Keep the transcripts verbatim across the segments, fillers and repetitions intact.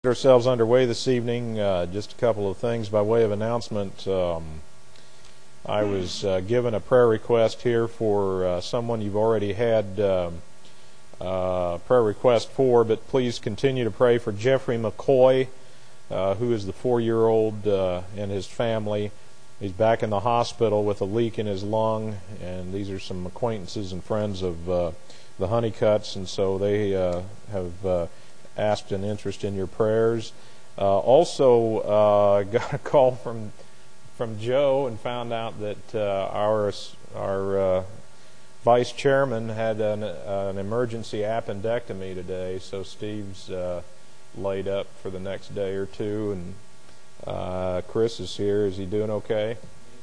Ourselves underway this evening. Uh, just a couple of things by way of announcement. Um, I was uh, given a prayer request here for uh, someone you've already had um, uh, prayer request for, but please continue to pray for Jeffrey McCoy, uh, who is the four-year-old uh, and his family. He's back in the hospital with a leak in his lung, and these are some acquaintances and friends of uh, the Honeycutts, and so they uh, have uh, asked an interest in your prayers. Uh, also, uh, got a call from from Joe and found out that uh, our our uh, vice chairman had an, uh, an emergency appendectomy today. So Steve's uh, laid up for the next day or two, and uh, Chris is here. Is he doing okay?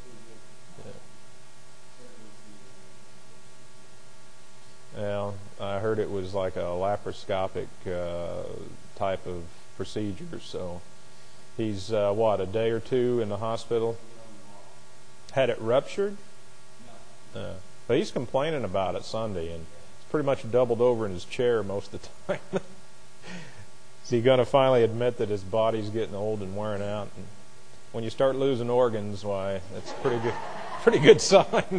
Well, I heard it was like a laparoscopic uh, type of procedure, so he's, uh, what, a day or two in the hospital? Had it ruptured? Uh, but he's complaining about it Sunday, and he's pretty much doubled over in his chair most of the time. Is he going to finally admit that his body's getting old and wearing out? And when you start losing organs, why, that's a pretty good, pretty good sign.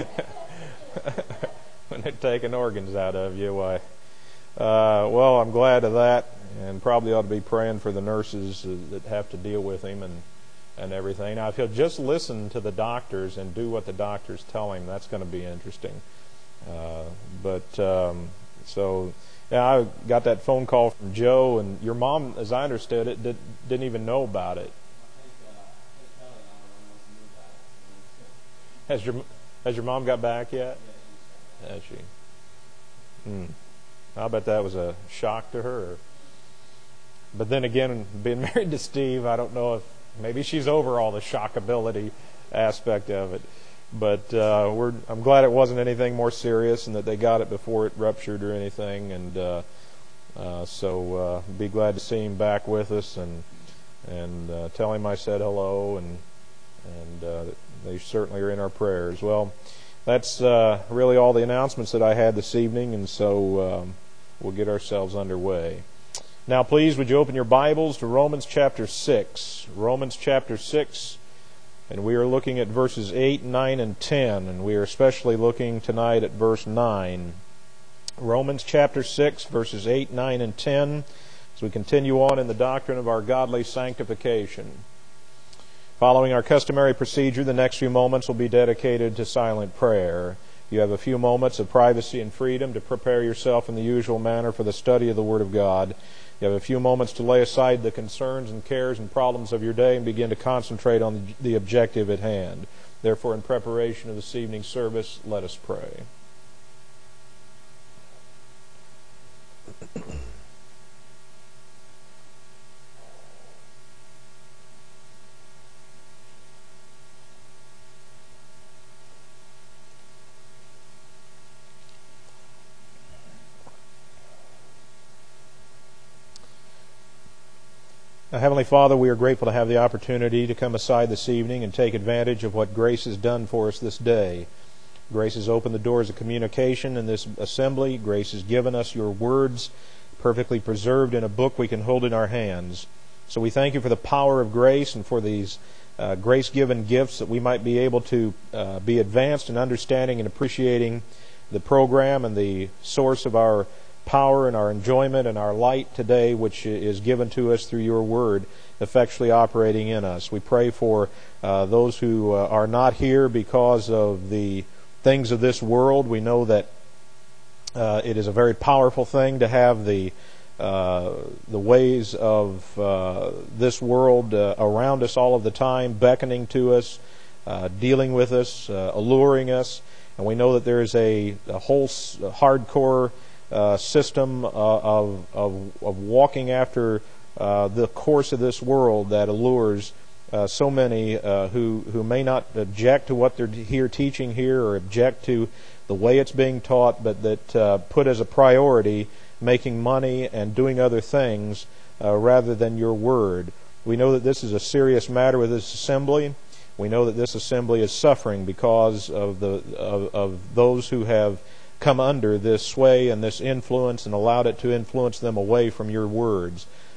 When they're taking organs out of you, why? Uh, well, I'm glad of that, and probably ought to be praying for the nurses that have to deal with him and, and everything. Now, if he'll just listen to the doctors and do what the doctors tell him, that's going to be interesting. Uh, but, um, so, yeah, I got that phone call from Joe, and your mom, as I understood it, did, didn't even know about it. Has your, has your mom got back yet? Has she? Hmm. I bet that was a shock to her. But then again, being married to Steve, I don't know if maybe she's over all the shockability aspect of it. But uh, we're I'm glad it wasn't anything more serious and that they got it before it ruptured or anything. And uh, uh, so uh, be glad to see him back with us and and uh, tell him I said hello, and and uh, they certainly are in our prayers. Well, that's uh, really all the announcements that I had this evening, and so um, we'll get ourselves underway. Now, please, would you open your Bibles to Romans chapter six. Romans chapter six, and we are looking at verses eight, nine, and ten, and we are especially looking tonight at verse nine. Romans chapter six, verses eight, nine, and ten, as we continue on in the doctrine of our godly sanctification. Following our customary procedure, the next few moments will be dedicated to silent prayer. You have a few moments of privacy and freedom to prepare yourself in the usual manner for the study of the Word of God. You have a few moments to lay aside the concerns and cares and problems of your day and begin to concentrate on the objective at hand. Therefore, in preparation of this evening's service, let us pray. Heavenly Father, we are grateful to have the opportunity to come aside this evening and take advantage of what grace has done for us this day. Grace has opened the doors of communication in this assembly. Grace has given us your words, perfectly preserved in a book we can hold in our hands. So we thank you for the power of grace and for these uh, grace-given gifts that we might be able to uh, be advanced in understanding and appreciating the program and the source of our power and our enjoyment and our light today, which is given to us through your word, effectually operating in us. We pray for uh, those who uh, are not here because of the things of this world. We know that uh, it is a very powerful thing to have the uh, the ways of uh, this world uh, around us all of the time, beckoning to us, uh, dealing with us, uh, alluring us. And we know that there is a, a whole a hardcore Uh, system uh, of, of of walking after uh, the course of this world that allures uh, so many uh, who who may not object to what they're here teaching here or object to the way it's being taught, but that uh, put as a priority making money and doing other things uh, rather than your word. We know that this is a serious matter with this assembly. We know that this assembly is suffering because of the of, of those who have come under this sway and this influence and allowed it to influence them away from your words.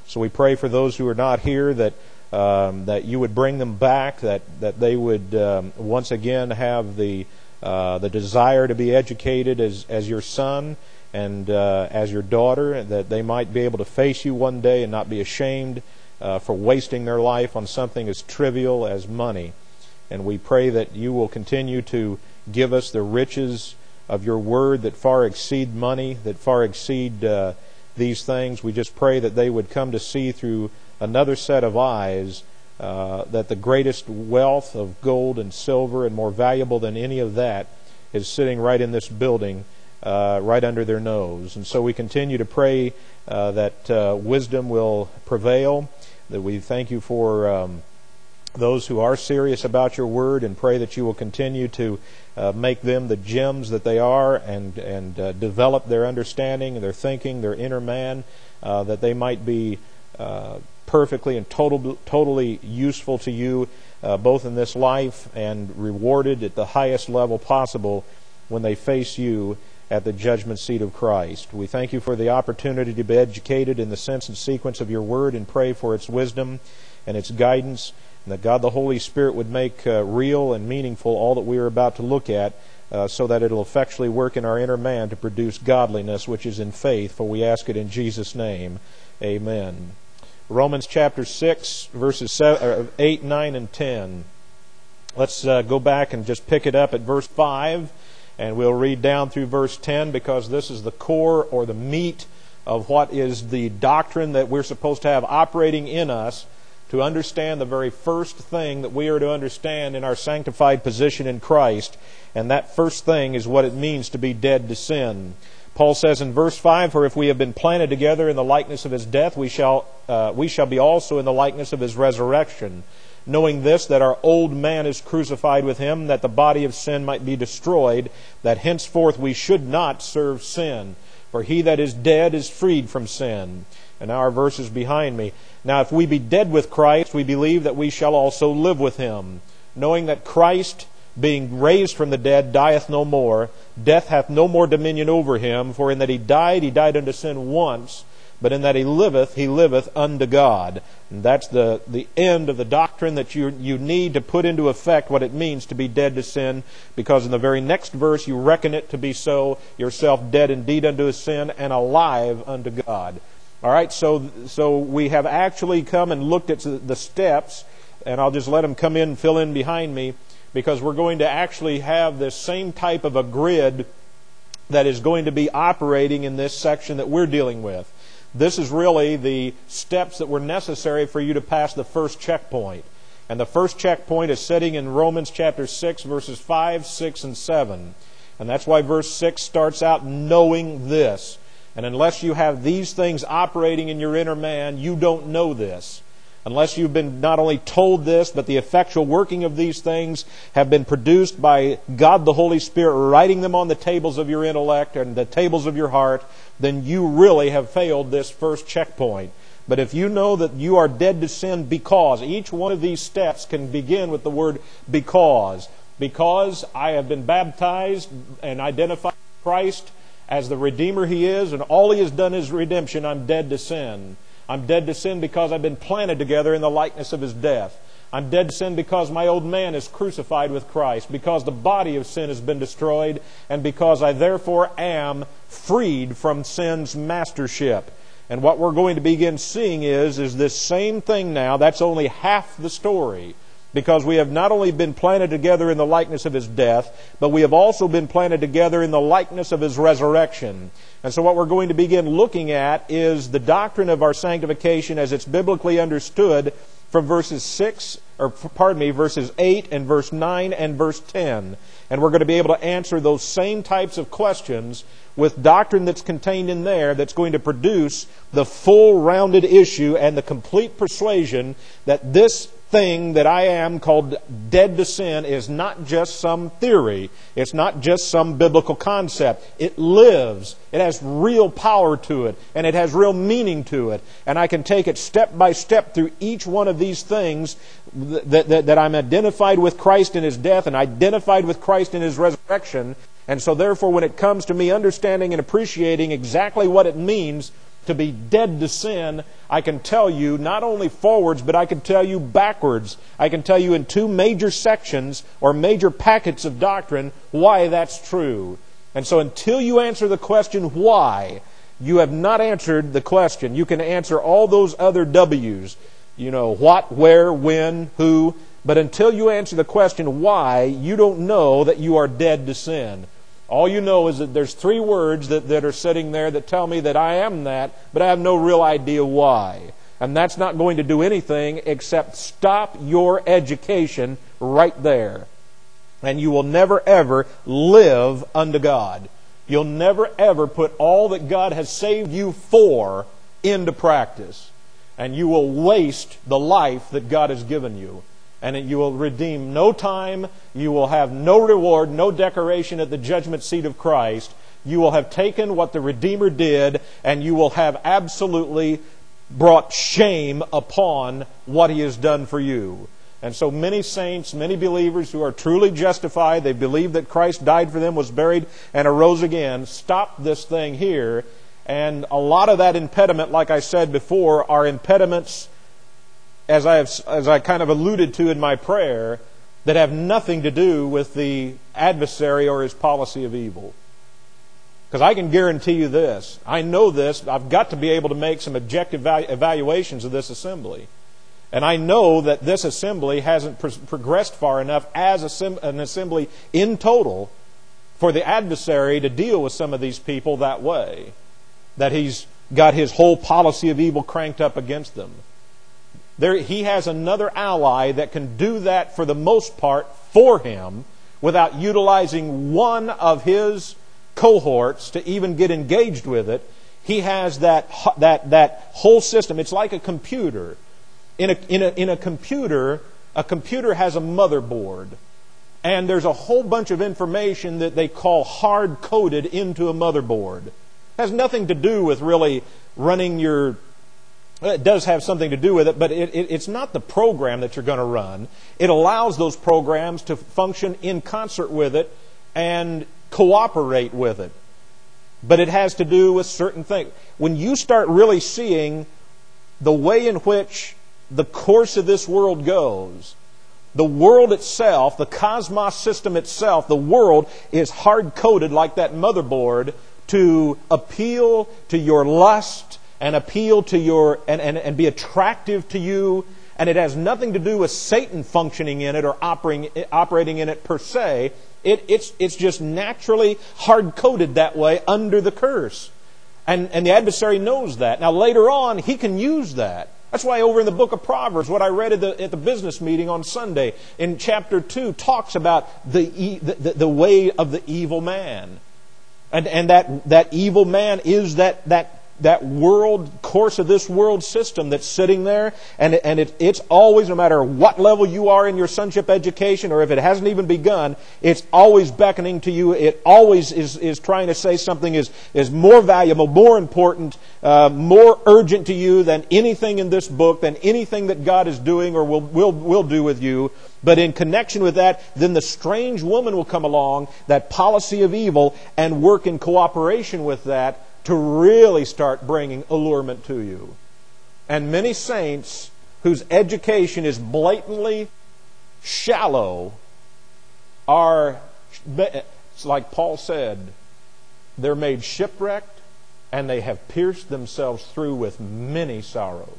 So we pray for those who are not here that um, that you would bring them back, that that they would um, once again have the uh, the desire to be educated as as your son and uh, as your daughter, that they might be able to face you one day and not be ashamed uh, for wasting their life on something as trivial as money. And we pray that you will continue to give us the riches of your word that far exceed money, that far exceed uh, these things. We just pray that they would come to see through another set of eyes uh, that the greatest wealth of gold and silver and more valuable than any of that is sitting right in this building, uh, right under their nose. And so we continue to pray uh, that uh, wisdom will prevail, that we thank you for um, those who are serious about your word, and pray that you will continue to uh, make them the gems that they are, and and uh, develop their understanding, their thinking, their inner man, uh, that they might be uh, perfectly and total, totally useful to you, uh, both in this life and rewarded at the highest level possible when they face you at the judgment seat of Christ. We thank you for the opportunity to be educated in the sense and sequence of your word, and pray for its wisdom and its guidance, and that God the Holy Spirit would make uh, real and meaningful all that we are about to look at, uh, so that it will effectually work in our inner man to produce godliness which is in faith, for we ask it in Jesus' name. Amen. Romans chapter six, verses seven, eight, nine, and ten. Let's uh, go back and just pick it up at verse five, and we'll read down through verse ten, because this is the core or the meat of what is the doctrine that we're supposed to have operating in us to understand the very first thing that we are to understand in our sanctified position in Christ. And that first thing is what it means to be dead to sin. Paul says in verse five, "For if we have been planted together in the likeness of His death, we shall uh, we shall be also in the likeness of His resurrection. Knowing this, that our old man is crucified with Him, that the body of sin might be destroyed, that henceforth we should not serve sin. For he that is dead is freed from sin." And now our verse is behind me. "Now if we be dead with Christ, we believe that we shall also live with Him. Knowing that Christ, being raised from the dead, dieth no more. Death hath no more dominion over Him. For in that He died, He died unto sin once. But in that He liveth, He liveth unto God." And that's the, the end of the doctrine that you, you need to put into effect what it means to be dead to sin. Because in the very next verse, you reckon it to be so, yourself dead indeed unto sin, and alive unto God. All right, so so we have actually come and looked at the steps, and I'll just let them come in and fill in behind me, because we're going to actually have this same type of a grid that is going to be operating in this section that we're dealing with. This is really the steps that were necessary for you to pass the first checkpoint. And the first checkpoint is sitting in Romans chapter six, verses five, six, and seven. And that's why verse six starts out, "Knowing this." And unless you have these things operating in your inner man, you don't know this. Unless you've been not only told this, but the effectual working of these things have been produced by God the Holy Spirit writing them on the tables of your intellect and the tables of your heart, then you really have failed this first checkpoint. But if you know that you are dead to sin because, each one of these steps can begin with the word because. Because I have been baptized and identified Christ as the Redeemer He is, and all He has done is redemption, I'm dead to sin. I'm dead to sin because I've been planted together in the likeness of His death. I'm dead to sin because my old man is crucified with Christ, because the body of sin has been destroyed, and because I therefore am freed from sin's mastership. And what we're going to begin seeing is, is this same thing now. That's only half the story. Because we have not only been planted together in the likeness of His death, but we have also been planted together in the likeness of His resurrection. And so what we're going to begin looking at is the doctrine of our sanctification as it's biblically understood from verses six, or pardon me, verses eight and verse nine and verse ten. And we're going to be able to answer those same types of questions with doctrine that's contained in there that's going to produce the full rounded issue and the complete persuasion that this thing that I am called dead to sin is not just some theory. It's not just some biblical concept. It lives. It has real power to it, and it has real meaning to it. And I can take it step by step through each one of these things that, that, that I'm identified with Christ in His death and identified with Christ in His resurrection. And so therefore, when it comes to me understanding and appreciating exactly what it means to be dead to sin, I can tell you not only forwards, but I can tell you backwards. I can tell you in two major sections or major packets of doctrine why that's true. And so until you answer the question why, you have not answered the question. You can answer all those other W's. You know, what, where, when, who. But until you answer the question why, you don't know that you are dead to sin. All you know is that there's three words that, that are sitting there that tell me that I am that, but I have no real idea why. And that's not going to do anything except stop your education right there. And you will never ever live unto God. You'll never ever put all that God has saved you for into practice. And you will waste the life that God has given you. And you will redeem no time. You will have no reward, no decoration at the judgment seat of Christ. You will have taken what the Redeemer did, and you will have absolutely brought shame upon what He has done for you. And so many saints, many believers who are truly justified, they believe that Christ died for them, was buried, and arose again, stop this thing here. And a lot of that impediment, like I said before, are impediments, as I have, as I kind of alluded to in my prayer, that have nothing to do with the adversary or his policy of evil. Because I can guarantee you this. I know this. I've got to be able to make some objective evaluations of this assembly. And I know that this assembly hasn't pro- progressed far enough as a sim- an assembly in total for the adversary to deal with some of these people that way. That he's got his whole policy of evil cranked up against them. There, he has another ally that can do that for the most part for him without utilizing one of his cohorts to even get engaged with it. He has that that that whole system. It's like a computer. In a in a in a computer, a computer has a motherboard, and there's a whole bunch of information that they call hard coded into a motherboard. It has nothing to do with really running your. It does have something to do with it, but it, it, it's not the program that you're going to run. It allows those programs to function in concert with it and cooperate with it. But it has to do with certain things. When you start really seeing the way in which the course of this world goes, the world itself, the cosmos system itself, the world is hard-coded like that motherboard to appeal to your lust and appeal to your and, and, and be attractive to you. And it has nothing to do with Satan functioning in it or operating, operating in it per se. It, it's, it's just naturally hard-coded that way under the curse. And, and the adversary knows that. Now later on, he can use that. That's why over in the book of Proverbs, what I read at the, at the business meeting on Sunday, in chapter two, talks about the, the, the way of the evil man. And, and that, that evil man is that, that that world, course of this world system that's sitting there, and, and it, it's always, no matter what level you are in your sonship education, or if it hasn't even begun, it's always beckoning to you. It always is, is trying to say something is, is more valuable, more important, uh, more urgent to you than anything in this book, than anything that God is doing or will, will, will do with you. But in connection with that, then the strange woman will come along, that policy of evil, and work in cooperation with that to really start bringing allurement to you. And many saints whose education is blatantly shallow are, it's like Paul said, they're made shipwrecked and they have pierced themselves through with many sorrows.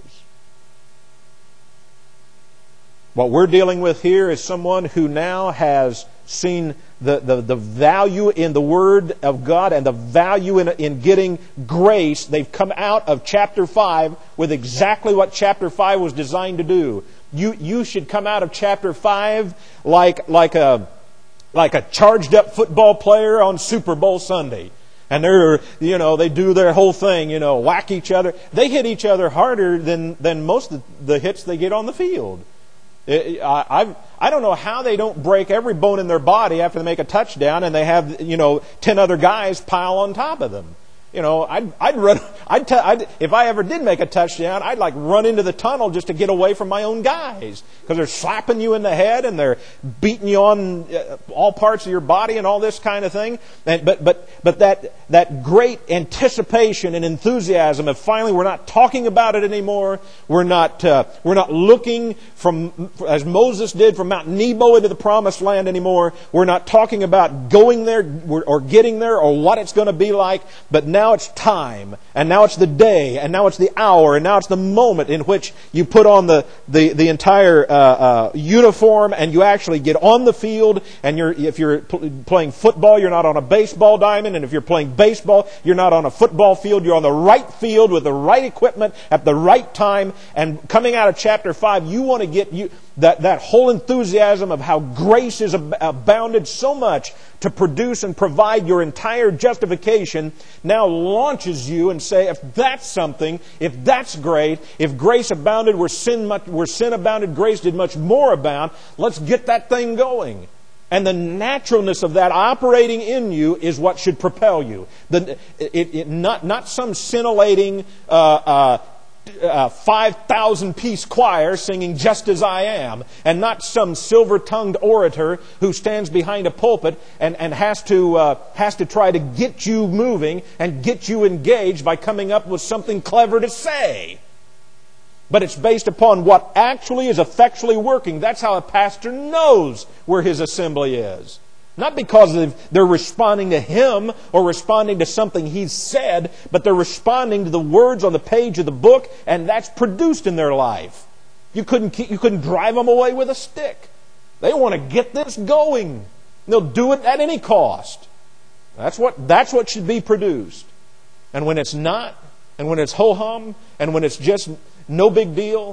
What we're dealing with here is someone who now has seen the, the, the value in the Word of God and the value in, in getting grace. They've come out of chapter five with exactly what chapter five was designed to do. You, you should come out of chapter five like, like, a, like a charged up football player on Super Bowl Sunday. And they're, you know, they do their whole thing, you know, whack each other. They hit each other harder than, than most of the hits they get on the field. I I don't know how they don't break every bone in their body after they make a touchdown and they have, you know, ten other guys pile on top of them. You know, I'd, I'd run, I'd, t- I'd, if I ever did make a touchdown, I'd like run into the tunnel just to get away from my own guys. Because they're slapping you in the head and they're beating you on all parts of your body and all this kind of thing. And, but, but, but that, that great anticipation and enthusiasm of finally we're not talking about it anymore. We're not, uh, we're not looking from, as Moses did, from Mount Nebo into the promised land anymore. We're not talking about going there or getting there or what it's going to be like. But now Now it's time, and now it's the day, and now it's the hour, and now it's the moment in which you put on the, the, the entire uh, uh, uniform and you actually get on the field. And you're, if you're pl- playing football, you're not on a baseball diamond. And if you're playing baseball, you're not on a football field. You're on the right field with the right equipment at the right time. And coming out of chapter five, you want to get you that, that whole enthusiasm of how grace is ab- abounded so much to produce and provide your entire justification now launches you and say, if that's something, if that's great, if grace abounded where sin, much, where sin abounded, grace did much more abound, let's get that thing going. And the naturalness of that operating in you is what should propel you. The, it, it, not, not some scintillating uh, uh, Uh, five thousand piece choir singing Just As I Am, and not some silver-tongued orator who stands behind a pulpit and, and has to uh, has to try to get you moving and get you engaged by coming up with something clever to say. But it's based upon what actually is effectually working. That's how a pastor knows where his assembly is. Not because they're responding to him or responding to something he's said, but they're responding to the words on the page of the book, and that's produced in their life. You couldn't keep, you couldn't drive them away with a stick. They want to get this going. They'll do it at any cost. That's what that's what should be produced. And when it's not, and when it's ho-hum, and when it's just no big deal,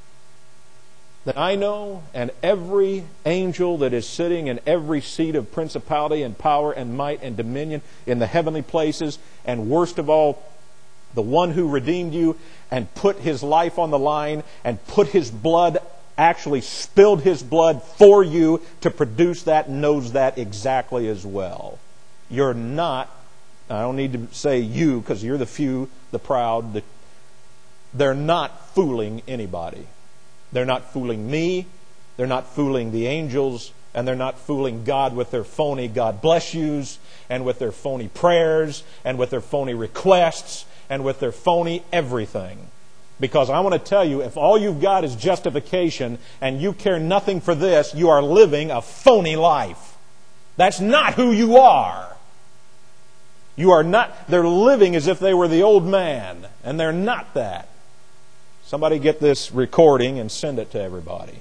that I know, and every angel that is sitting in every seat of principality and power and might and dominion in the heavenly places, and worst of all, the one who redeemed you and put his life on the line and put his blood, actually spilled his blood for you to produce that, knows that exactly as well. You're not, I don't need to say you because you're the few, the proud, the, they're not fooling anybody. They're not fooling me, they're not fooling the angels, and they're not fooling God with their phony God bless yous, and with their phony prayers, and with their phony requests, and with their phony everything. Because I want to tell you, if all you've got is justification, and you care nothing for this, you are living a phony life. That's not who you are. You are not, they're living as if they were the old man, and they're not that. Somebody get this recording and send it to everybody.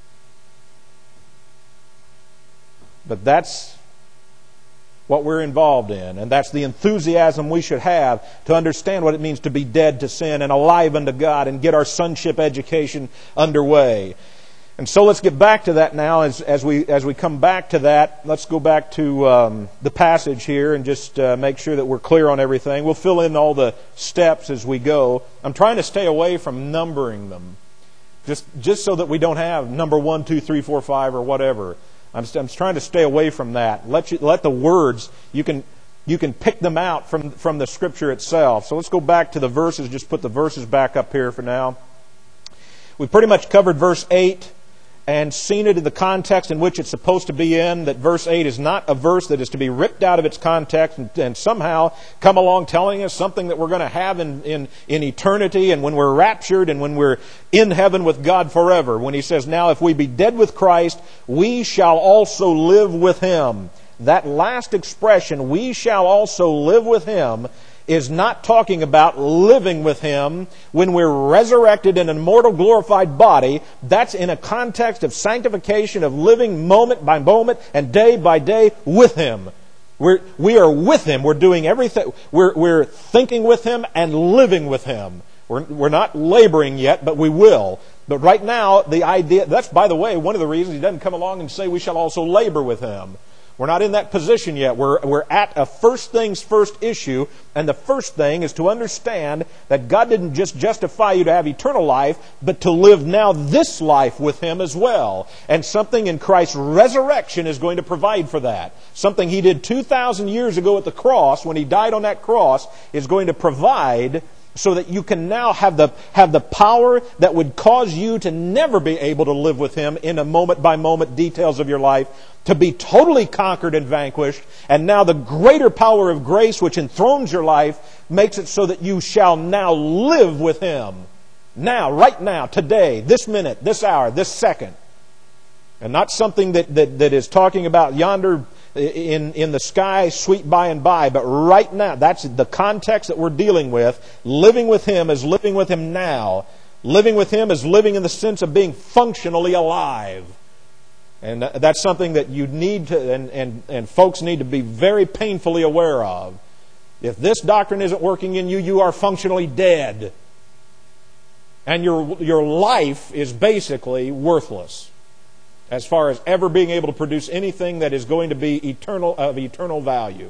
But that's what we're involved in, and that's the enthusiasm we should have to understand what it means to be dead to sin and alive unto God and get our sonship education underway. And so let's get back to that now. As, as we as we come back to that, let's go back to um, the passage here and just uh, make sure that we're clear on everything. We'll fill in all the steps as we go. I'm trying to stay away from numbering them, just just so that we don't have number one, two, three, four, five, or whatever. I'm, I'm trying to stay away from that. Let you, let the words, you can you can pick them out from from the Scripture itself. So let's go back to the verses. Just put the verses back up here for now. We've pretty much covered verse eight. And seen it in the context in which it's supposed to be in, that verse eight is not a verse that is to be ripped out of its context and, and somehow come along telling us something that we're going to have in, in, in eternity and when we're raptured and when we're in heaven with God forever. When he says, now if we be dead with Christ, we shall also live with him. That last expression, we shall also live with him, is not talking about living with him when we're resurrected in an immortal glorified body. That's in a context of sanctification, of living moment by moment and day by day with him. We're, we are with him. We're doing everything. We're, we're thinking with him and living with him. We're, we're not laboring yet, but we will. But right now, the idea, that's, by the way, one of the reasons he doesn't come along and say we shall also labor with him. We're not in that position yet. We're, we're at a first things first issue, and the first thing is to understand that God didn't just justify you to have eternal life, but to live now this life with Him as well. And something in Christ's resurrection is going to provide for that. Something He did two thousand years ago at the cross, when He died on that cross, is going to provide so that you can now have the, have the power that would cause you to never be able to live with Him in a moment-by-moment details of your life, to be totally conquered and vanquished. And now the greater power of grace which enthrones your life makes it so that you shall now live with Him. Now, right now, today, this minute, this hour, this second. And not something that, that, that is talking about yonder in, in the sky, sweet by and by, but right now. That's the context that we're dealing with. Living with Him is living with Him now. Living with Him is living in the sense of being functionally alive. And that's something that you need to, and, and, and folks need to be very painfully aware of. If this doctrine isn't working in you, you are functionally dead. And your, your life is basically worthless, as far as ever being able to produce anything that is going to be eternal, of eternal value.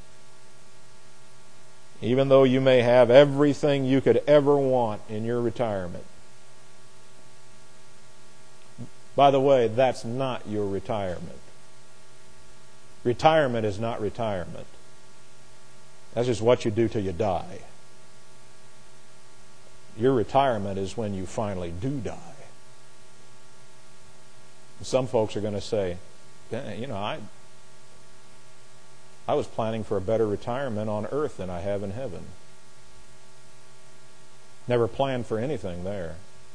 Even though you may have everything you could ever want in your retirement. By the way, that's not your retirement. Retirement is not retirement. That's just what you do till you die. Your retirement is when you finally do die. Some folks are going to say, you know, I I was planning for a better retirement on earth than I have in heaven. Never planned for anything there.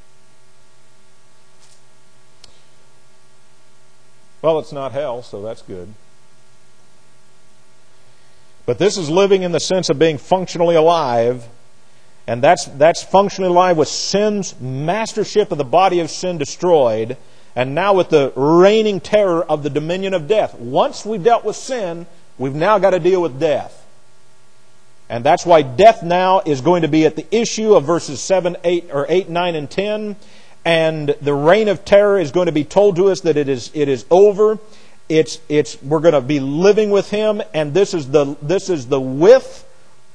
Well, it's not hell, so that's good. But this is living in the sense of being functionally alive, and that's that's functionally alive with sin's mastership of the body of sin destroyed, and now with the reigning terror of the dominion of death. Once we've dealt with sin, we've now got to deal with death. And that's why death now is going to be at the issue of verses seven, eight, or eight, nine, and ten. And the reign of terror is going to be told to us that it is it is over. It's it's we're going to be living with Him, and this is the this is the width,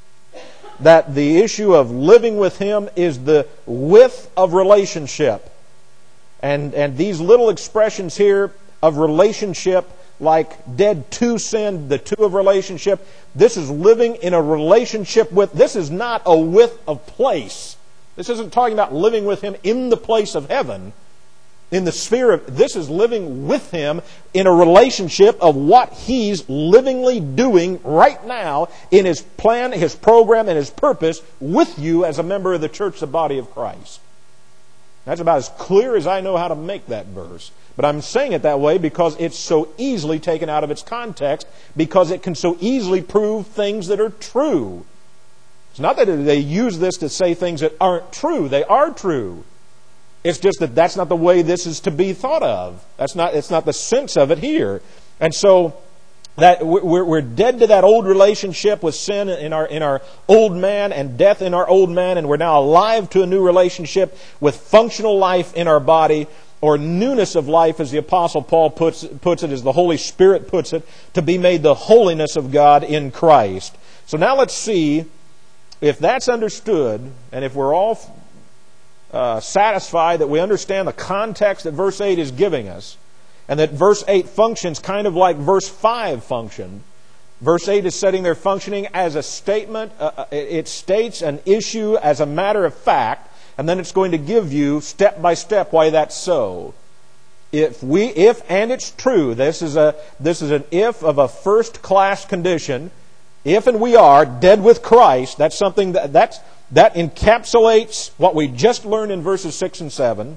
that the issue of living with Him is the width of relationship. And and these little expressions here of relationship, like dead to sin, the two of relationship, this is living in a relationship with, this is not a width of place. This isn't talking about living with Him in the place of heaven, in the sphere of, this is living with Him in a relationship of what He's livingly doing right now in His plan, His program, and His purpose with you as a member of the church, the body of Christ. That's about as clear as I know how to make that verse. But I'm saying it that way because it's so easily taken out of its context, because it can so easily prove things that are true. It's not that they use this to say things that aren't true. They are true. It's just that that's not the way this is to be thought of. That's not, it's not the sense of it here. And so that we're, we're dead to that old relationship with sin in our in our old man and death in our old man, and we're now alive to a new relationship with functional life in our body, or newness of life, as the Apostle Paul puts puts it, as the Holy Spirit puts it, to be made the holiness of God in Christ. So now let's see if that's understood, and if we're all uh, satisfied that we understand the context that verse eight is giving us. And that verse eight functions kind of like verse five functioned. Verse eight is setting their functioning as a statement. Uh, it states an issue as a matter of fact, and then it's going to give you step by step why that's so. If we, if and it's true, this is a this is an if of a first class condition. If and we are dead with Christ, that's something that that's, that encapsulates what we just learned in verses six and seven.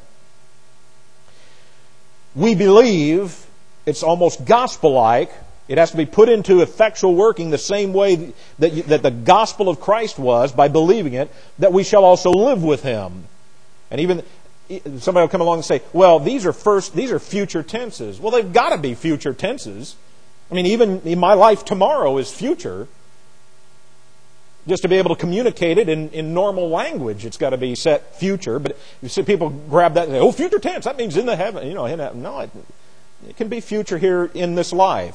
We believe, it's almost gospel-like. It has to be put into effectual working the same way that, you, that the gospel of Christ was, by believing it, that we shall also live with Him. And even somebody will come along and say, well, these are first, these are future tenses. Well, they've got to be future tenses. I mean, even in my life tomorrow is future. Just to be able to communicate it in, in normal language, it's got to be set future. But you see people grab that and say, oh, future tense, that means in the heaven. You know, in that. No, it, it can be future here in this life.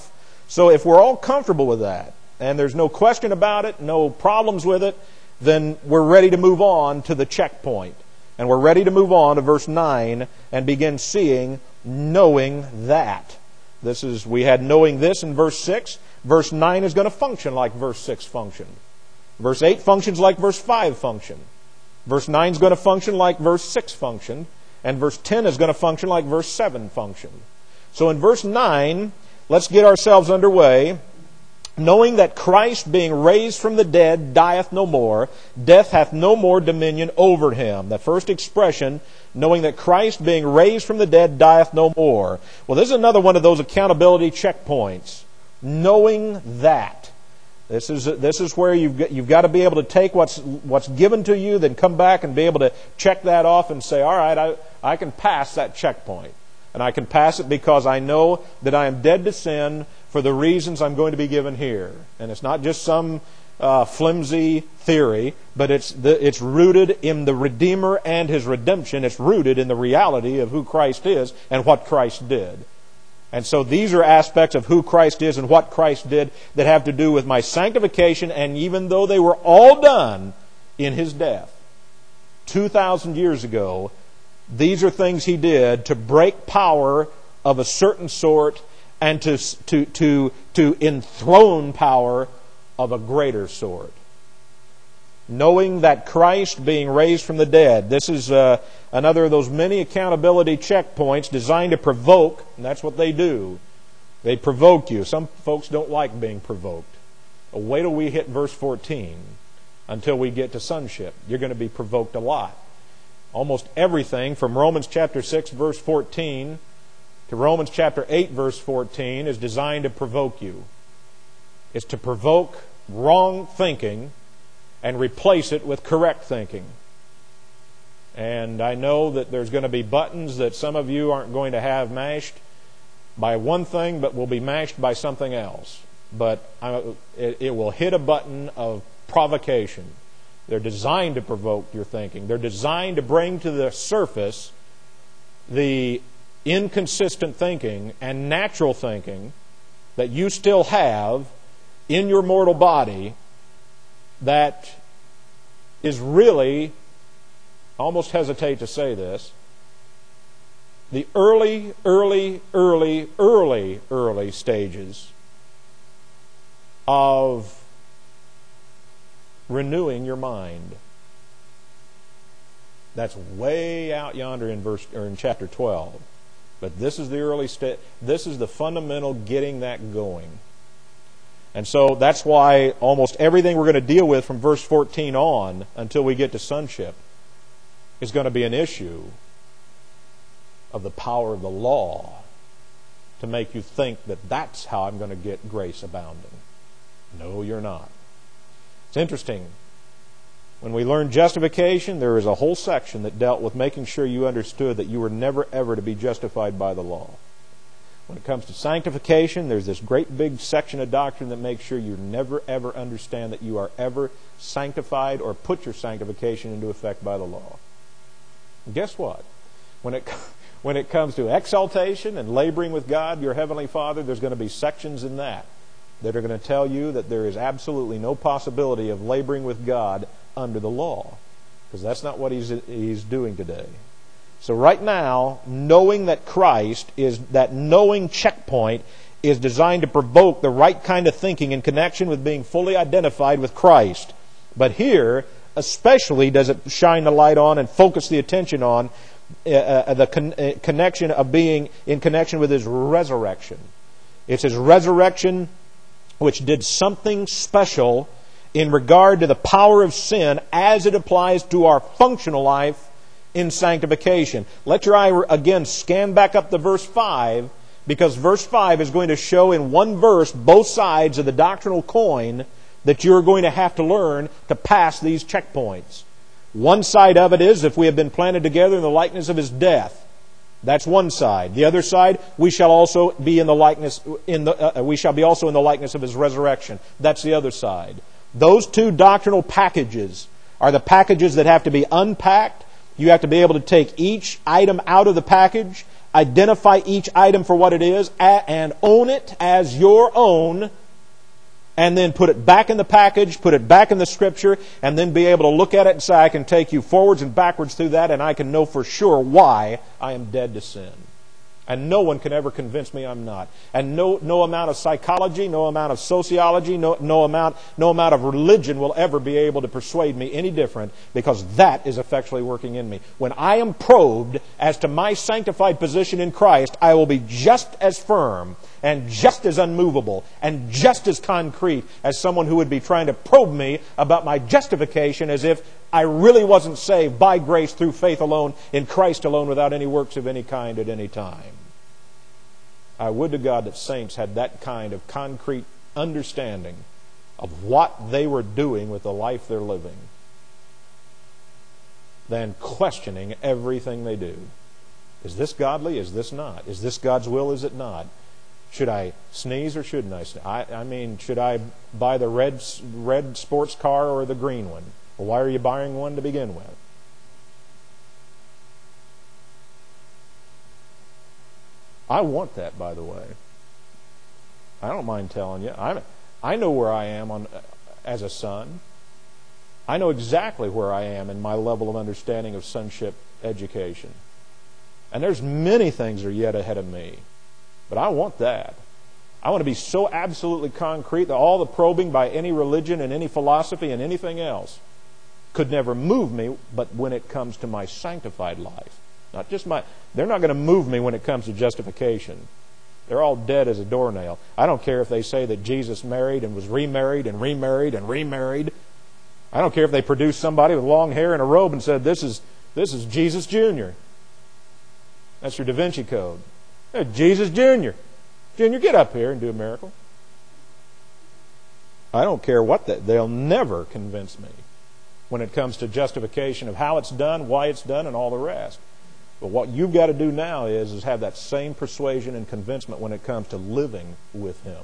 So if we're all comfortable with that, and there's no question about it, no problems with it, then we're ready to move on to the checkpoint. And we're ready to move on to verse nine and begin seeing knowing that. This is, we had knowing this in verse six. Verse nine is going to function like verse six functioned. Verse eight functions like verse five functioned. Verse nine is going to function like verse six functioned. And verse ten is going to function like verse seven functioned. So in verse nine, let's get ourselves underway. Knowing that Christ, being raised from the dead, dieth no more, death hath no more dominion over him. The first expression, knowing that Christ, being raised from the dead, dieth no more. Well, this is another one of those accountability checkpoints. Knowing that. This is this is where you've got, you've got to be able to take what's what's given to you, then come back and be able to check that off and say, all right, I, I can pass that checkpoint. And I can pass it because I know that I am dead to sin for the reasons I'm going to be given here. And it's not just some uh, flimsy theory, but it's the, it's rooted in the Redeemer and His redemption. It's rooted in the reality of who Christ is and what Christ did. And so these are aspects of who Christ is and what Christ did that have to do with my sanctification, and even though they were all done in His death two thousand years ago, these are things He did to break power of a certain sort and to, to, to, to enthrone power of a greater sort. Knowing that Christ, being raised from the dead. This is uh, another of those many accountability checkpoints designed to provoke, and that's what they do. They provoke you. Some folks don't like being provoked. Well, wait till we hit verse fourteen until we get to sonship. You're going to be provoked a lot. Almost everything from Romans chapter six, verse fourteen, to Romans chapter eight, verse fourteen, is designed to provoke you. It's to provoke wrong thinking and replace it with correct thinking. And I know that there's going to be buttons that some of you aren't going to have mashed by one thing, but will be mashed by something else. But it, it will hit a button of provocation. They're designed to provoke your thinking. They're designed to bring to the surface the inconsistent thinking and natural thinking that you still have in your mortal body that is really, I almost hesitate to say this, the early, early, early, early, early stages of renewing your mind. That's way out yonder in verse or in chapter twelve. But this is the early stage. This is the fundamental getting that going. And so that's why almost everything we're going to deal with from verse fourteen on until we get to sonship is going to be an issue of the power of the law to make you think that that's how I'm going to get grace abounding. No, you're not. It's interesting. When we learned justification, there is a whole section that dealt with making sure you understood that you were never ever to be justified by the law. When it comes to sanctification, there's this great big section of doctrine that makes sure you never ever understand that you are ever sanctified or put your sanctification into effect by the law. And guess what? When it when it comes to exaltation and laboring with God, your Heavenly Father, there's going to be sections in that that are going to tell you that there is absolutely no possibility of laboring with God under the law, because that's not what he's he's doing today. So right now, knowing that Christ is, that knowing checkpoint is designed to provoke the right kind of thinking in connection with being fully identified with Christ. But here, especially, does it shine the light on and focus the attention on uh, the con- uh, connection of being in connection with His resurrection. It's His resurrection which did something special in regard to the power of sin as it applies to our functional life in sanctification. Let your eye again scan back up to verse five, because verse five is going to show in one verse both sides of the doctrinal coin that you're going to have to learn to pass these checkpoints. One side of it is, if we have been planted together in the likeness of His death. That's one side. The other side, we shall also be in the likeness in the uh, we shall be also in the likeness of His resurrection. That's the other side. Those two doctrinal packages are the packages that have to be unpacked. You have to be able to take each item out of the package identify each item for what it is, and own it as your own, and then put it back in the package, put it back in the Scripture, and then be able to look at it and say, I can take you forwards and backwards through that, and I can know for sure why I am dead to sin. And no one can ever convince me I'm not. And no no amount of psychology, no amount of sociology, no, no amount no amount of religion will ever be able to persuade me any different, because that is effectually working in me. When I am probed as to my sanctified position in Christ, I will be just as firm and just as unmovable and just as concrete as someone who would be trying to probe me about my justification, as if I really wasn't saved by grace through faith alone, in Christ alone, without any works of any kind at any time. I would to God that saints had that kind of concrete understanding of what they were doing with the life they're living, than questioning everything they do. Is this godly? Is this not? Is this God's will? Is it not? Should I sneeze or shouldn't I sneeze? I, I mean, should I buy the red red sports car or the green one? Well, why are you buying one to begin with? I want that, by the way. I don't mind telling you. I I know where I am on as a son. I know exactly where I am in my level of understanding of sonship education. And there's many things that are yet ahead of me. But I want that. I want to be so absolutely concrete that all the probing by any religion and any philosophy and anything else could never move me, but when it comes to my sanctified life. Not just my, they're not going to move me when it comes to justification. They're all dead as a doornail. I don't care if they say that Jesus married and was remarried and remarried and remarried. I don't care if they produced somebody with long hair and a robe and said, this is this is Jesus Junior That's your Da Vinci Code. Hey, Jesus Junior Junior, get up here and do a miracle. I don't care what that. They'll never convince me when it comes to justification of how it's done, why it's done, and all the rest. But what you've got to do now is, is have that same persuasion and convincement when it comes to living with Him.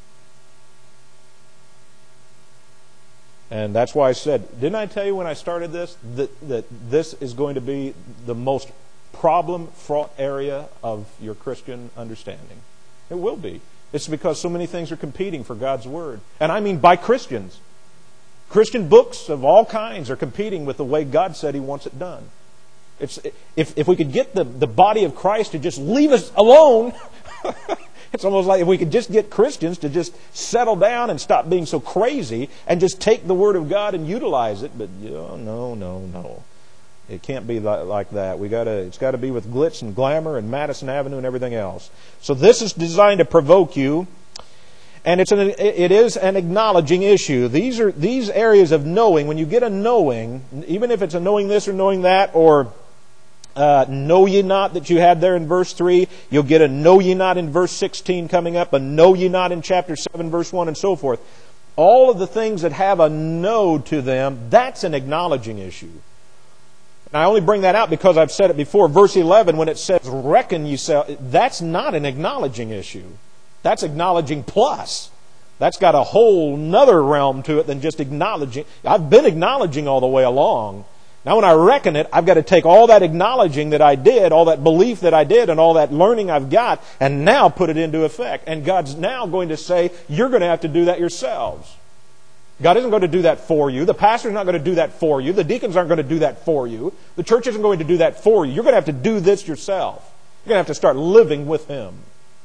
And that's why I said, didn't I tell you when I started this that, that this is going to be the most problem-fraught area of your Christian understanding? It will be. It's because so many things are competing for God's Word. And I mean by Christians. Christian books of all kinds are competing with the way God said He wants it done. It's, if, if we could get the, the body of Christ to just leave us alone, it's almost like if we could just get Christians to just settle down and stop being so crazy and just take the Word of God and utilize it. But you know, no, no, no. It can't be like that. We gotta, it's got to be with glitz and glamour and Madison Avenue and everything else. So this is designed to provoke you. And it's an, it is an acknowledging issue. These are these areas of knowing. When you get a knowing, even if it's a knowing this or knowing that, or uh, know ye not that you had there in verse three, you'll get a know ye not in verse sixteen coming up, a know ye not in chapter seven, verse one, and so forth. All of the things that have a know to them, that's an acknowledging issue. And I only bring that out because I've said it before. Verse eleven, when it says, reckon ye shall, that's not an acknowledging issue. That's acknowledging plus. That's got a whole nother realm to it than just acknowledging. I've been acknowledging all the way along. Now when I reckon it, I've got to take all that acknowledging that I did, all that belief that I did, and all that learning I've got, and now put it into effect. And God's now going to say, you're going to have to do that yourselves. God isn't going to do that for you. The pastor's not going to do that for you. The deacons aren't going to do that for you. The church isn't going to do that for you. You're going to have to do this yourself. You're going to have to start living with Him.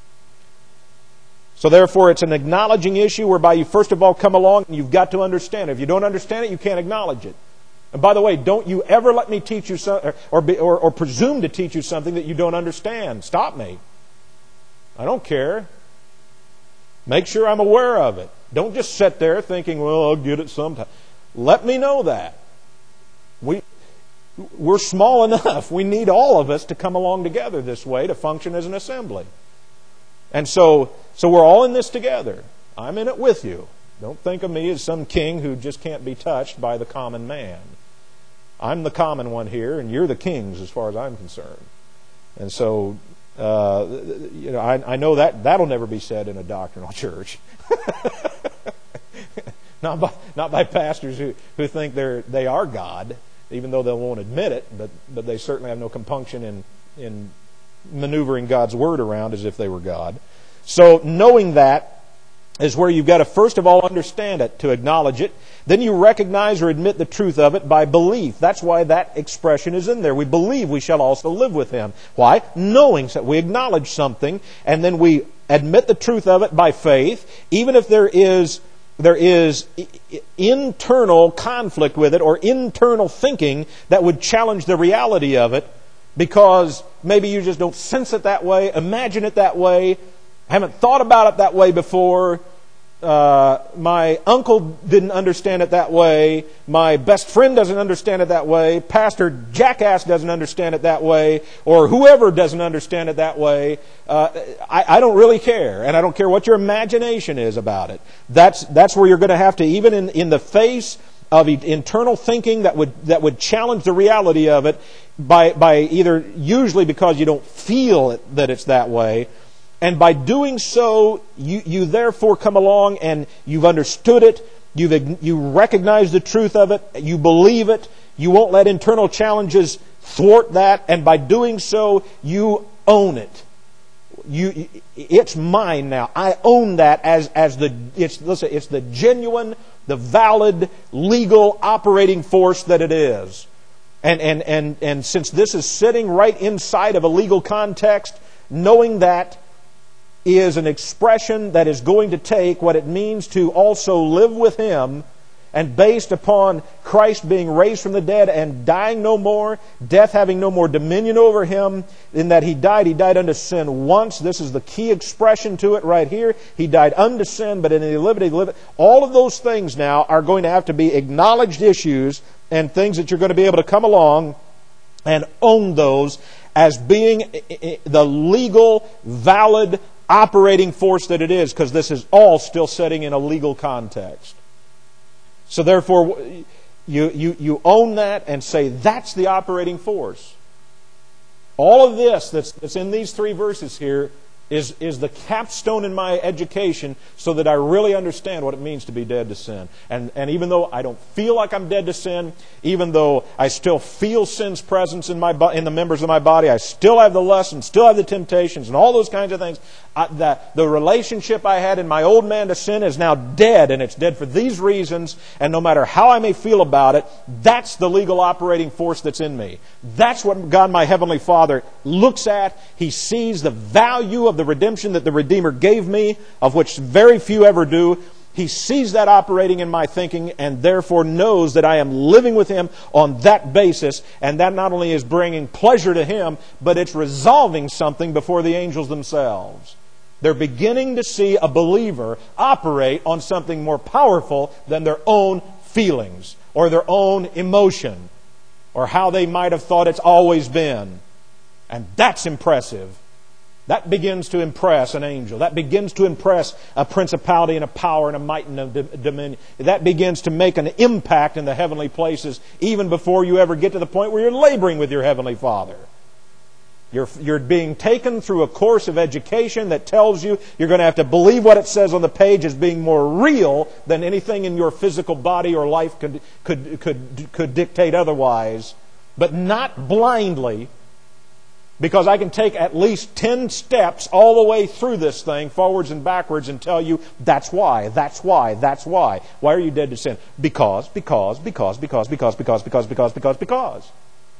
So therefore, it's an acknowledging issue whereby you first of all come along and you've got to understand it. If you don't understand it, you can't acknowledge it. And by the way, don't you ever let me teach you so, or, be, or, or presume to teach you something that you don't understand. Stop me. I don't care. Make sure I'm aware of it. Don't just sit there thinking, well, I'll get it sometime. Let me know that. We, we're small enough. We need all of us to come along together this way to function as an assembly. And so, so we're all in this together. I'm in it with you. Don't think of me as some king who just can't be touched by the common man. I'm the common one here, and you're the kings as far as I'm concerned. And so, uh, you know, I, I know that that'll never be said in a doctrinal church. not by not by pastors who, who think they're they are God, even though they won't admit it. But but they certainly have no compunction in in maneuvering God's Word around as if they were God. So knowing that is where you've got to first of all understand it to acknowledge it. Then you recognize or admit the truth of it by belief. That's why that expression is in there. We believe we shall also live with Him. Why? Knowing that we acknowledge something, and then we admit the truth of it by faith, even if there is there is internal conflict with it or internal thinking that would challenge the reality of it, because maybe you just don't sense it that way, imagine it that way, haven't thought about it that way before. Uh, my uncle didn't understand it that way. My best friend doesn't understand it that way. Pastor Jackass doesn't understand it that way. Or whoever doesn't understand it that way. Uh, I, I don't really care. And I don't care what your imagination is about it. That's, that's where you're going to have to, even in, in the face of internal thinking that would, that would challenge the reality of it, by, by either, usually because you don't feel it, that it's that way. And by doing so, you, you therefore come along and you've understood it, you've, you recognize the truth of it, you believe it, you won't let internal challenges thwart that, and by doing so, you own it. You, it's mine now. I own that as, as the, it's, listen, it's the genuine, the valid, legal operating force that it is. And, and, and, and since this is sitting right inside of a legal context, knowing that is an expression that is going to take what it means to also live with Him, and based upon Christ being raised from the dead and dying no more, death having no more dominion over Him, in that He died, He died unto sin once. This is the key expression to it right here. He died unto sin, but in He lived, He lived. All of those things now are going to have to be acknowledged issues and things that you're going to be able to come along and own those as being the legal, valid, operating force that it is, because this is all still setting in a legal context. So therefore, you, you, you own that and say, that's the operating force. All of this that's, that's in these three verses here is, is the capstone in my education, so that I really understand what it means to be dead to sin. And, and even though I don't feel like I'm dead to sin, even though I still feel sin's presence in my in the members of my body, I still have the lust and still have the temptations and all those kinds of things. I, the, the relationship I had in my old man to sin is now dead, and it's dead for these reasons. And no matter how I may feel about it, that's the legal operating force that's in me. That's what God, my Heavenly Father, looks at. He sees the value of the redemption that the Redeemer gave me, of which very few ever do. He sees that operating in my thinking, and therefore knows that I am living with Him on that basis. And that not only is bringing pleasure to Him, but it's resolving something before the angels themselves. They're beginning to see a believer operate on something more powerful than their own feelings or their own emotion or how they might have thought it's always been. And that's impressive. That begins to impress an angel. That begins to impress a principality and a power and a might and a dominion. That begins to make an impact in the heavenly places even before you ever get to the point where you're laboring with your Heavenly Father. You're, you're being taken through a course of education that tells you you're going to have to believe what it says on the page as being more real than anything in your physical body or life could, could, could, could dictate otherwise. But not blindly, because I can take at least ten steps all the way through this thing, forwards and backwards, and tell you, that's why, that's why, that's why. Why are you dead to sin? Because, because, because, because, because, because, because, because, because, because.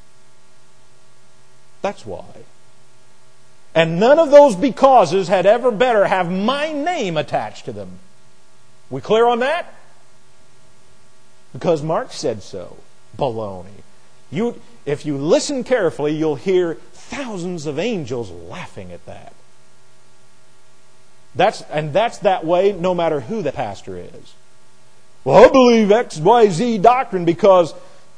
That's why. And none of those becauses had ever better have my name attached to them. We clear on that? Because Mark said so. Baloney. You, if you listen carefully, you'll hear thousands of angels laughing at that. That's, and that's that way no matter who the pastor is. Well, I believe X Y Z doctrine because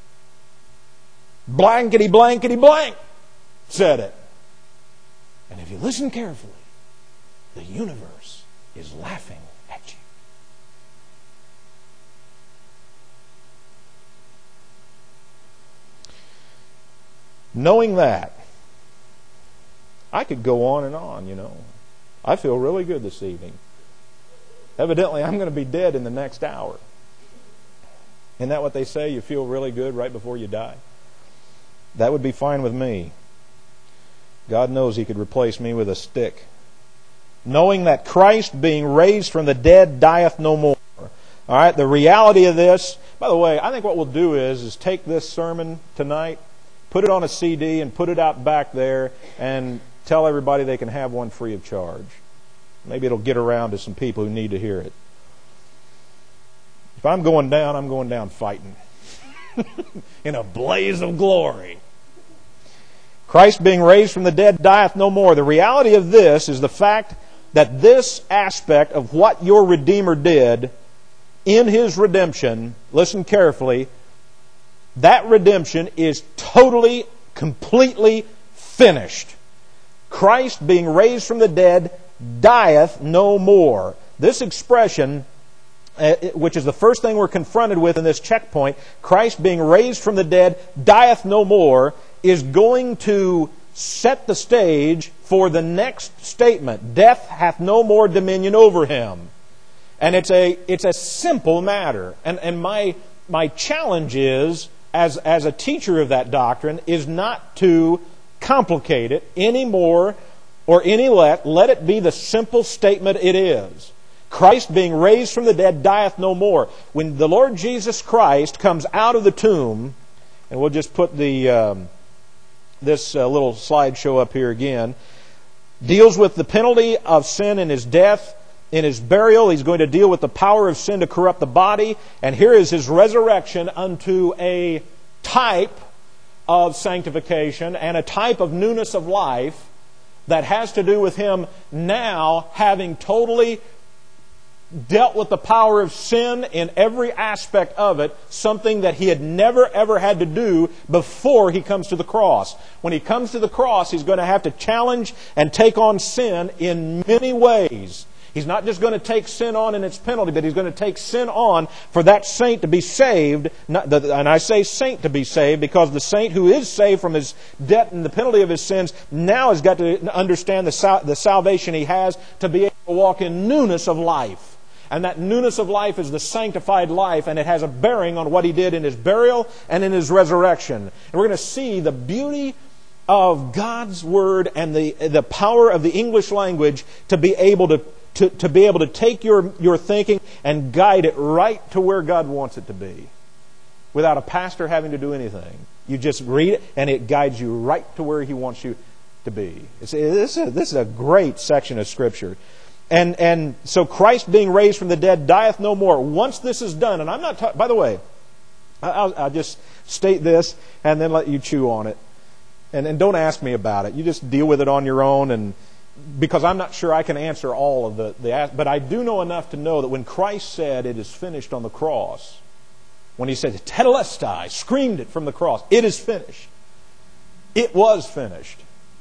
blankety blankety blank said it. And if you listen carefully, the universe is laughing at you. Knowing that, I could go on and on, you know. I feel really good this evening. Evidently, I'm going to be dead in the next hour. Isn't that what they say? You feel really good right before you die? That would be fine with me. God knows He could replace me with a stick. Knowing that Christ, being raised from the dead, dieth no more. All right, the reality of this, by the way, I think what we'll do is, is take this sermon tonight, put it on a C D and put it out back there and tell everybody they can have one free of charge. Maybe it'll get around to some people who need to hear it. If I'm going down, I'm going down fighting. In a blaze of glory. Christ being raised from the dead dieth no more. The reality of this is the fact that this aspect of what your Redeemer did in His redemption, listen carefully, that redemption is totally, completely finished. Christ being raised from the dead dieth no more. This expression, which is the first thing we're confronted with in this checkpoint, Christ being raised from the dead dieth no more, is going to set the stage for the next statement. Death hath no more dominion over Him. And it's a it's a simple matter. And and my my challenge is, as as a teacher of that doctrine, is not to complicate it any more or any less. Let it be the simple statement it is. Christ being raised from the dead dieth no more. When the Lord Jesus Christ comes out of the tomb, and we'll just put the um, this uh, little slideshow up here again, deals with the penalty of sin in His death, in His burial. He's going to deal with the power of sin to corrupt the body. And here is His resurrection unto a type of sanctification and a type of newness of life that has to do with Him now having totally dealt with the power of sin in every aspect of it, something that He had never ever had to do before He comes to the cross. When He comes to the cross, He's going to have to challenge and take on sin in many ways. He's not just going to take sin on in its penalty, but He's going to take sin on for that saint to be saved. And I say saint to be saved because the saint who is saved from his debt and the penalty of his sins now has got to understand the, the salvation he has to be able to walk in newness of life. And that newness of life is the sanctified life, and it has a bearing on what He did in His burial and in His resurrection. And we're going to see the beauty of God's Word and the, the power of the English language to be able to To, to be able to take your, your thinking and guide it right to where God wants it to be. Without a pastor having to do anything. You just read it and it guides you right to where He wants you to be. It's, this, is a, this is a great section of Scripture. And, and so Christ being raised from the dead dieth no more. Once this is done, and I'm not talking, by the way, I'll, I'll just state this and then let you chew on it. And, and don't ask me about it. You just deal with it on your own, and because I'm not sure I can answer all of the, the... But I do know enough to know that when Christ said, "It is finished" on the cross, when He said, "Tetelestai," screamed it from the cross, "It is finished." It was finished.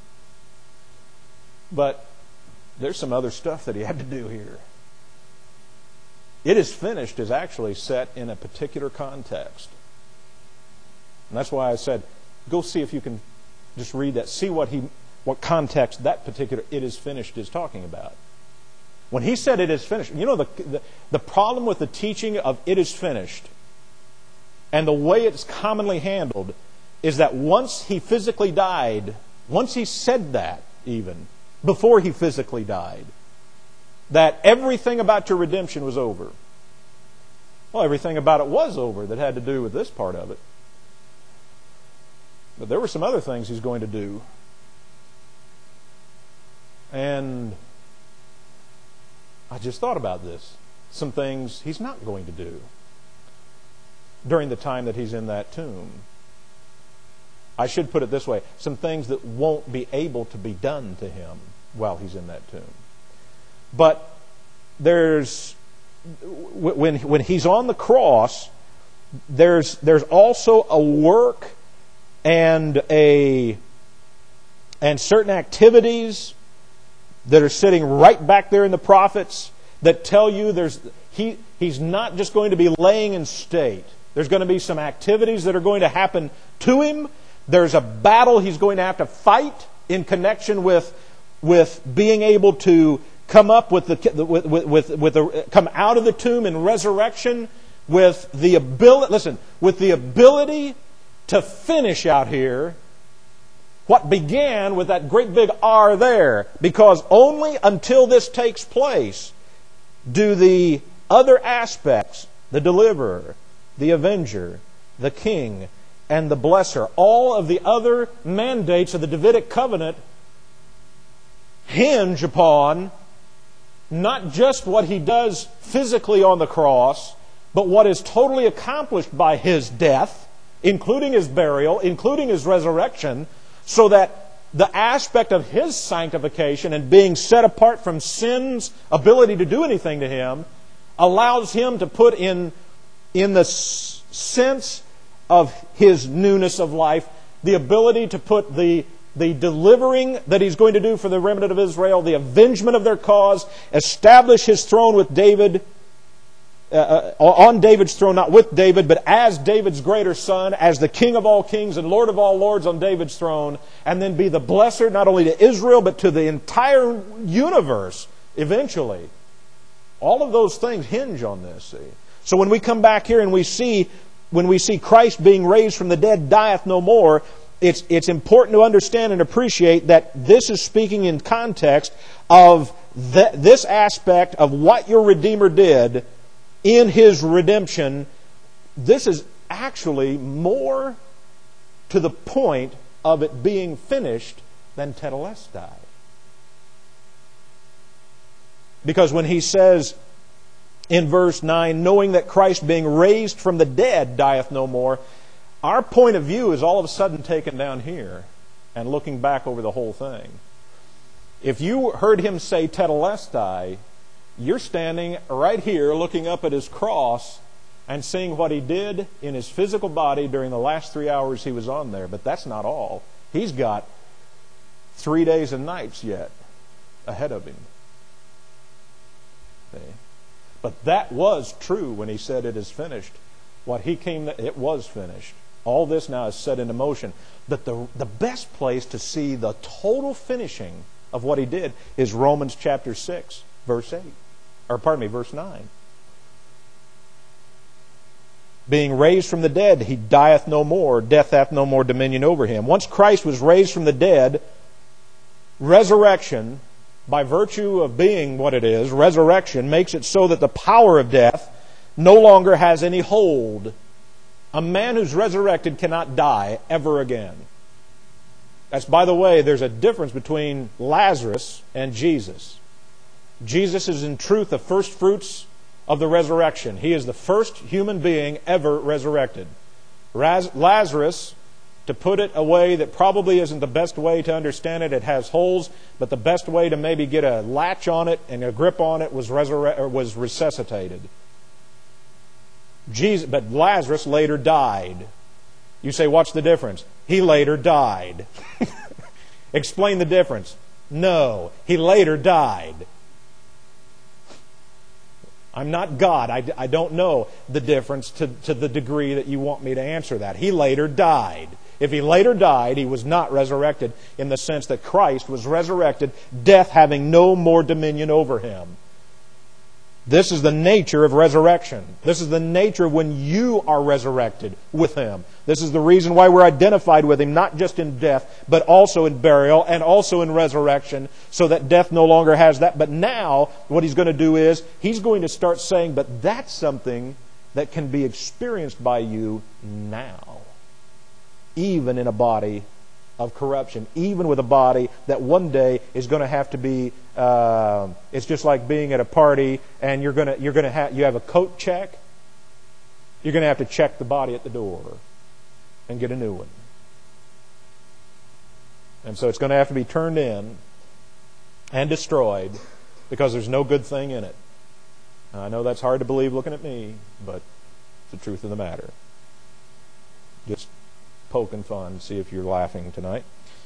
But there's some other stuff that He had to do here. "It is finished" is actually set in a particular context. And that's why I said, go see if you can just read that. See what He... what context that particular "it is finished" is talking about. When He said "it is finished," you know, the, the, the problem with the teaching of "it is finished" and the way it's commonly handled is that once He physically died, once He said that even, before He physically died, that everything about your redemption was over. Well, everything about it was over that had to do with this part of it. But there were some other things He's going to do. And I just thought about this. Some things He's not going to do during the time that He's in that tomb. I should put it this way. Some things that won't be able to be done to Him while He's in that tomb. But there's... When, when He's on the cross, there's, there's also a work and a and certain activities that are sitting right back there in the prophets that tell you there's he he's not just going to be laying in state. There's going to be some activities that are going to happen to Him. There's a battle He's going to have to fight in connection with with being able to come up with the with with with, with the, come out of the tomb in resurrection with the ability listen with the ability to finish out here what began with that great big R there, because only until this takes place do the other aspects, the deliverer, the avenger, the king, and the blesser, all of the other mandates of the Davidic covenant hinge upon not just what He does physically on the cross, but what is totally accomplished by His death, including His burial, including His resurrection, so that the aspect of His sanctification and being set apart from sin's ability to do anything to Him allows Him to put in, in the s- sense of His newness of life, the ability to put the, the delivering that He's going to do for the remnant of Israel, the avengement of their cause, establish His throne with David, Uh, on David's throne, not with David, but as David's greater son, as the King of all kings and Lord of all lords on David's throne, and then be the blesser not only to Israel, but to the entire universe eventually. All of those things hinge on this, see. So when we come back here and we see, when we see Christ being raised from the dead, dieth no more, it's, it's important to understand and appreciate that this is speaking in context of the, this aspect of what your Redeemer did in His redemption. This is actually more to the point of it being finished than tetelestai. Because when He says in verse nine, knowing that Christ being raised from the dead dieth no more, our point of view is all of a sudden taken down here and looking back over the whole thing. If you heard Him say tetelestai, you're standing right here looking up at His cross and seeing what He did in His physical body during the last three hours He was on there. But that's not all. He's got three days and nights yet ahead of Him. See? But that was true when He said it is finished. What He came, to, it was finished. All this now is set into motion. But the, the best place to see the total finishing of what He did is Romans chapter six, verse eight. Or pardon me, verse nine. Being raised from the dead, He dieth no more, death hath no more dominion over Him. Once Christ was raised from the dead, resurrection, by virtue of being what it is, resurrection makes it so that the power of death no longer has any hold. A man who's resurrected cannot die ever again. That's, by the way, there's a difference between Lazarus and Jesus. Jesus is in truth the first fruits of the resurrection. He is the first human being ever resurrected. Raz- Lazarus, to put it a way that probably isn't the best way to understand it, it has holes, but the best way to maybe get a latch on it and a grip on it was, resurre- or was resuscitated. Jesus, but Lazarus later died. You say, what's the difference? He later died. Explain the difference. No, he later died. I'm not God. I, I don't know the difference to, to the degree that you want me to answer that. He later died. If He later died, He was not resurrected in the sense that Christ was resurrected, death having no more dominion over Him. This is the nature of resurrection. This is the nature of when you are resurrected with Him. This is the reason why we're identified with Him, not just in death, but also in burial and also in resurrection, so that death no longer has that. But now, what He's going to do is, He's going to start saying, but that's something that can be experienced by you now. Even in a body of corruption, even with a body that one day is going to have to be, uh, it's just like being at a party and you're going to, you're going to have, you have a coat check. You're going to have to check the body at the door and get a new one. And so it's going to have to be turned in and destroyed because there's no good thing in it. Now, I know that's hard to believe looking at me, but it's the truth of the matter. Just poking fun, see if you're laughing tonight.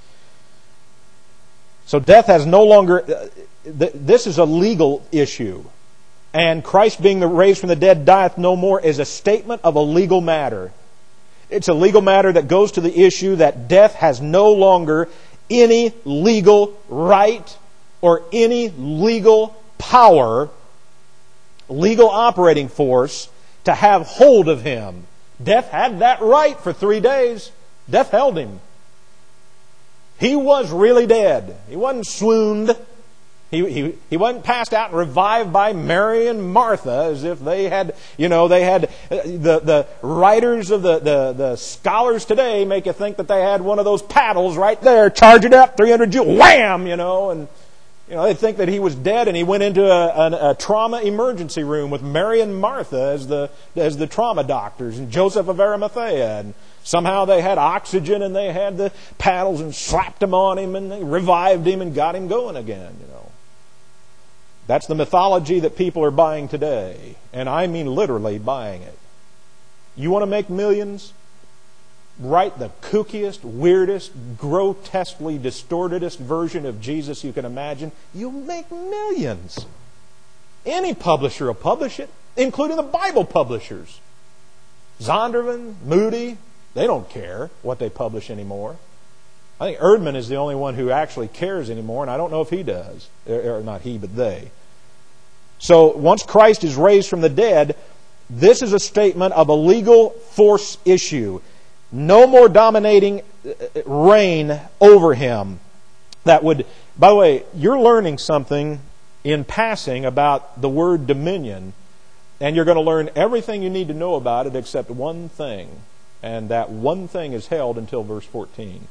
So death has no longer, uh, th- this is a legal issue. And Christ being raised from the dead dieth no more is a statement of a legal matter. It's a legal matter that goes to the issue that death has no longer any legal right or any legal power, legal operating force to have hold of Him. Death had that right for three days. Death held Him. He was really dead. He wasn't swooned. He, he, he wasn't passed out and revived by Mary and Martha as if they had, you know, they had, the, the writers of the, the, the scholars today make you think that they had one of those paddles right there, charge it up, three hundred joules, wham, you know, and, you know, they think that he was dead and he went into a, a, a trauma emergency room with Mary and Martha as the, as the trauma doctors and Joseph of Arimathea, and somehow they had oxygen and they had the paddles and slapped them on him and they revived him and got him going again, you know. That's the mythology that people are buying today. And I mean literally buying it. You want to make millions? Write the kookiest, weirdest, grotesquely distortedest version of Jesus you can imagine. You'll make millions. Any publisher will publish it, including the Bible publishers. Zondervan, Moody, they don't care what they publish anymore. I think Erdman is the only one who actually cares anymore, and I don't know if he does. Or not he, but they. So once Christ is raised from the dead, this is a statement of a legal force issue. No more dominating reign over him. That would, by the way, you're learning something in passing about the word dominion, and you're going to learn everything you need to know about it except one thing. And that one thing is held until verse fourteen.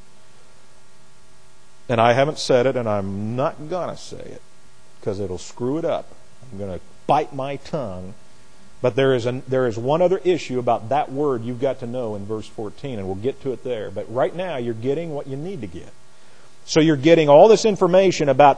And I haven't said it, and I'm not going to say it, because it'll screw it up. I'm going to bite my tongue. But there is, a, there is one other issue about that word you've got to know in verse fourteen, and we'll get to it there. But right now, you're getting what you need to get. So you're getting all this information about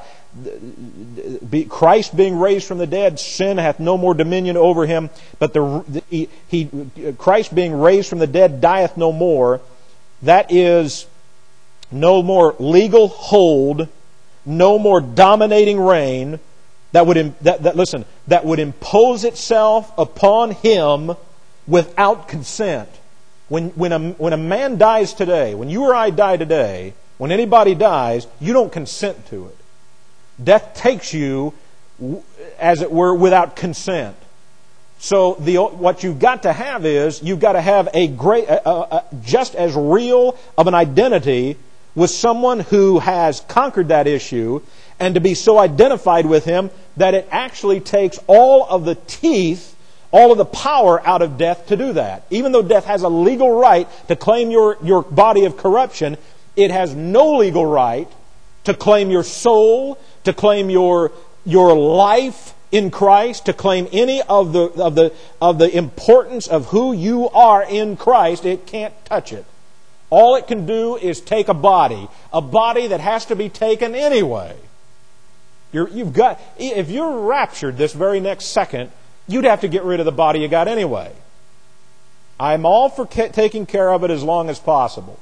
Christ being raised from the dead. Sin hath no more dominion over him. But the, he, he, Christ being raised from the dead dieth no more. That is no more legal hold, no more dominating reign that would that, that listen that would impose itself upon him without consent. When when a when a man dies today, when you or I die today, when anybody dies, you don't consent to it. Death takes you, as it were, without consent. So the what you've got to have is you've got to have a great, a, a, just as real of an identity with someone who has conquered that issue, and to be so identified with him that it actually takes all of the teeth, all of the power out of death to do that. Even though death has a legal right to claim your, your body of corruption, it has no legal right to claim your soul, to claim your, your life in Christ, to claim any of the, of the, of the importance of who you are in Christ. It can't touch it. All it can do is take a body, a body that has to be taken anyway. You're, you've got, if you're raptured this very next second, you'd have to get rid of the body you got anyway. I'm all for ca- taking care of it as long as possible.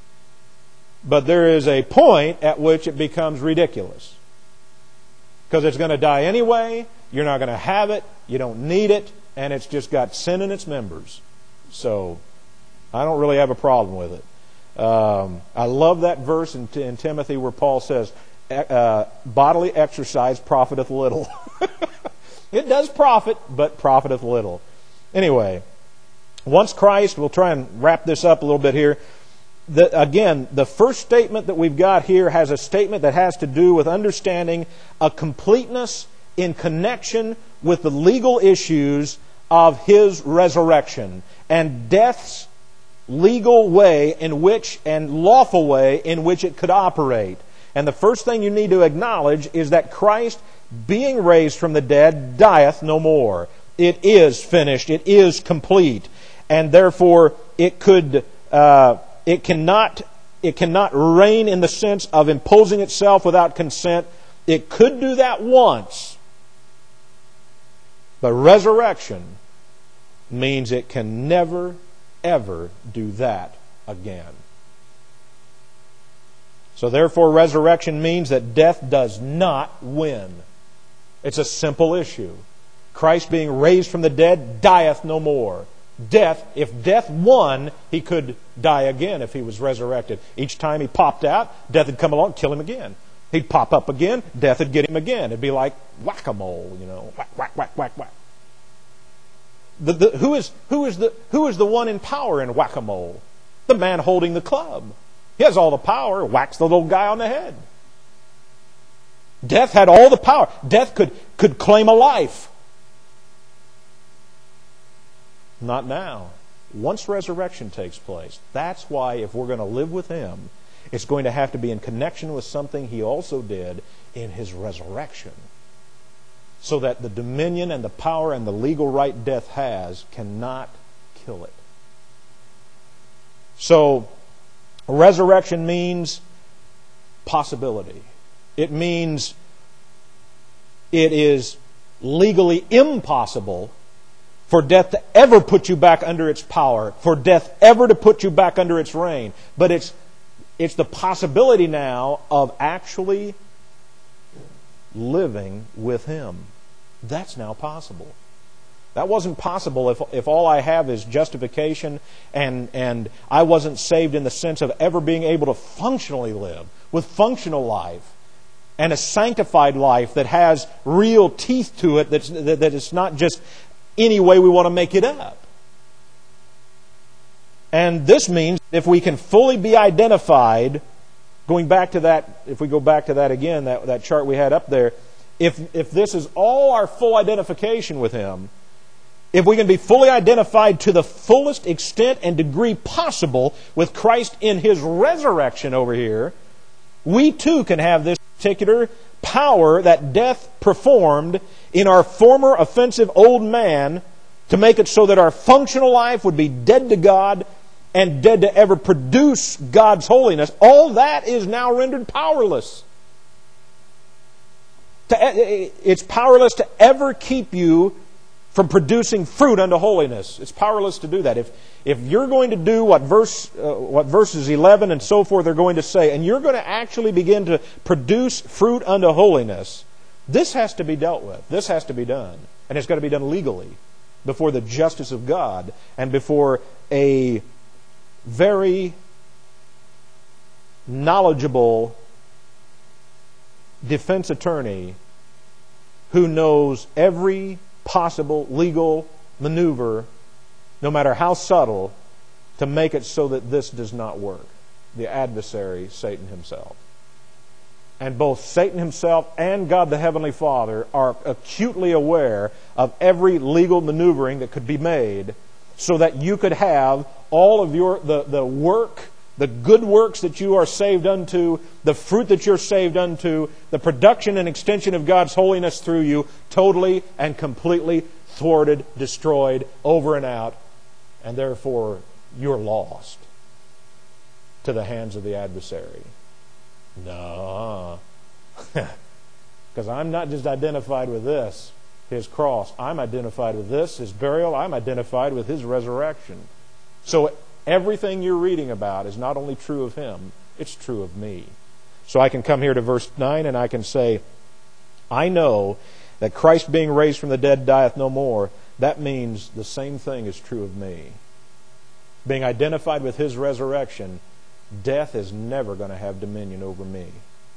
But there is a point at which it becomes ridiculous. Because it's going to die anyway, you're not going to have it, you don't need it, and it's just got sin in its members. So, I don't really have a problem with it. Um, I love that verse in, in Timothy where Paul says, uh, bodily exercise profiteth little. It does profit, but profiteth little. Anyway, once Christ, we'll try and wrap this up a little bit here. The, again, the first statement that we've got here has a statement that has to do with understanding a completeness in connection with the legal issues of His resurrection and death's legal way in which and lawful way in which it could operate. And the first thing you need to acknowledge is that Christ, being raised from the dead, dieth no more. It is finished. It is complete. And therefore, it could, uh, it cannot, it cannot reign in the sense of imposing itself without consent. It could do that once. But resurrection means it can never, ever do that again. So therefore, resurrection means that death does not win. It's a simple issue. Christ being raised from the dead dieth no more. Death, if death won, he could die again if he was resurrected. Each time he popped out, death would come along and kill him again. He'd pop up again, death would get him again. It'd be like whack-a-mole, you know, whack, whack, whack, whack, whack. The, the, who is, who is the, who is the one in power in whack-a-mole? The man holding the club. He has all the power. Whacks the little guy on the head. Death had all the power. Death could, could claim a life. Not now. Once resurrection takes place, that's why if we're going to live with Him, it's going to have to be in connection with something He also did in His resurrection. So that the dominion and the power and the legal right death has cannot kill it. So, resurrection means possibility. It means it is legally impossible for death to ever put you back under its power, for death ever to put you back under its reign. But it's it's the possibility now of actually living with Him. That's now possible. That wasn't possible if if all I have is justification and and I wasn't saved in the sense of ever being able to functionally live with functional life and a sanctified life that has real teeth to it, that's, that, that it's not just any way we want to make it up. And this means if we can fully be identified, going back to that, if we go back to that again, that, that chart we had up there, if if this is all our full identification with Him, if we can be fully identified to the fullest extent and degree possible with Christ in His resurrection over here, we too can have this particular power that death performed in our former offensive old man to make it so that our functional life would be dead to God and dead to ever produce God's holiness. All that is now rendered powerless. It's powerless to ever keep you from producing fruit unto holiness. It's powerless to do that. If if you're going to do what verse uh, what verses eleven and so forth are going to say, and you're going to actually begin to produce fruit unto holiness, this has to be dealt with. This has to be done. And it's got to be done legally before the justice of God and before a very knowledgeable defense attorney who knows every possible legal maneuver, no matter how subtle, to make it so that this does not work. The adversary, Satan himself. And both Satan himself and God the Heavenly Father are acutely aware of every legal maneuvering that could be made so that you could have all of your the, the work, the good works that you are saved unto, the fruit that you're saved unto, the production and extension of God's holiness through you, totally and completely thwarted, destroyed, over and out, and therefore you're lost to the hands of the adversary. No. Because I'm not just identified with this, His cross. I'm identified with this, His burial. I'm identified with His resurrection. So everything you're reading about is not only true of Him, it's true of me. So I can come here to verse nine and I can say, I know that Christ being raised from the dead dieth no more. That means the same thing is true of me. Being identified with His resurrection, death is never going to have dominion over me.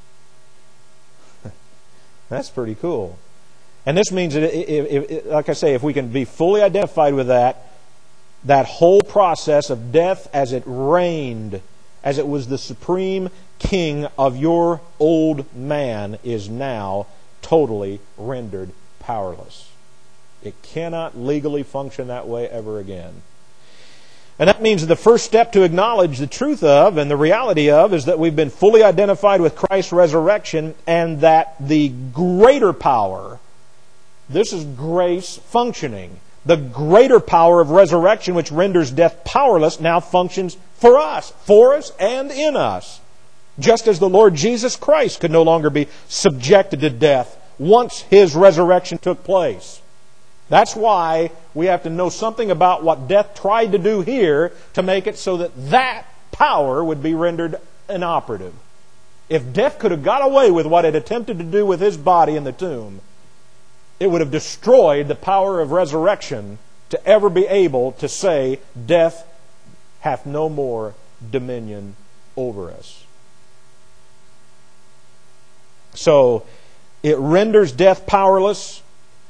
That's pretty cool. And this means that, if, if, like I say, if we can be fully identified with that, that whole process of death as it reigned, as it was the supreme king of your old man, is now totally rendered powerless. It cannot legally function that way ever again. And that means that the first step to acknowledge the truth of and the reality of is that we've been fully identified with Christ's resurrection, and that the greater power, this is grace functioning, the greater power of resurrection which renders death powerless now functions for us, for us and in us. Just as the Lord Jesus Christ could no longer be subjected to death once His resurrection took place. That's why we have to know something about what death tried to do here to make it so that that power would be rendered inoperative. If death could have got away with what it attempted to do with His body in the tomb, it would have destroyed the power of resurrection to ever be able to say, death hath no more dominion over us. So, it renders death powerless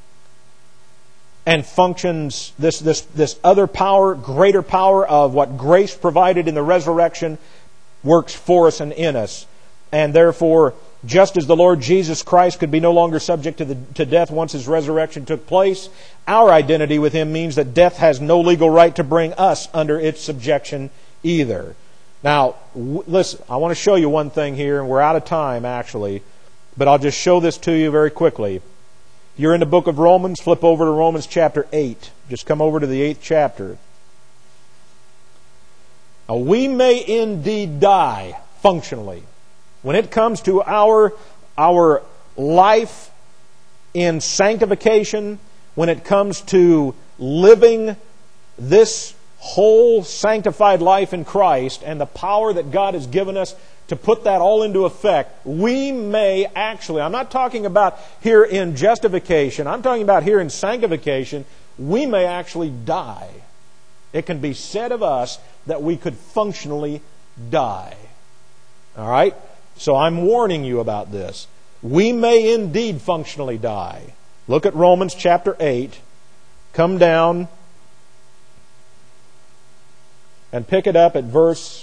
and functions, this, this, this other power, greater power of what grace provided in the resurrection, works for us and in us. And therefore, just as the Lord Jesus Christ could be no longer subject to, the, to death once His resurrection took place, our identity with Him means that death has no legal right to bring us under its subjection either. Now, w- listen, I want to show you one thing here, and we're out of time actually, but I'll just show this to you very quickly. You're in the book of Romans, flip over to Romans chapter eight. Just come over to the eighth chapter. Now, we may indeed die functionally. When it comes to our, our life in sanctification, when it comes to living this whole sanctified life in Christ and the power that God has given us to put that all into effect, we may actually, I'm not talking about here in justification, I'm talking about here in sanctification, we may actually die. It can be said of us that we could functionally die. All right? So I'm warning you about this. We may indeed functionally die. Look at Romans chapter eight. Come down and pick it up at verse...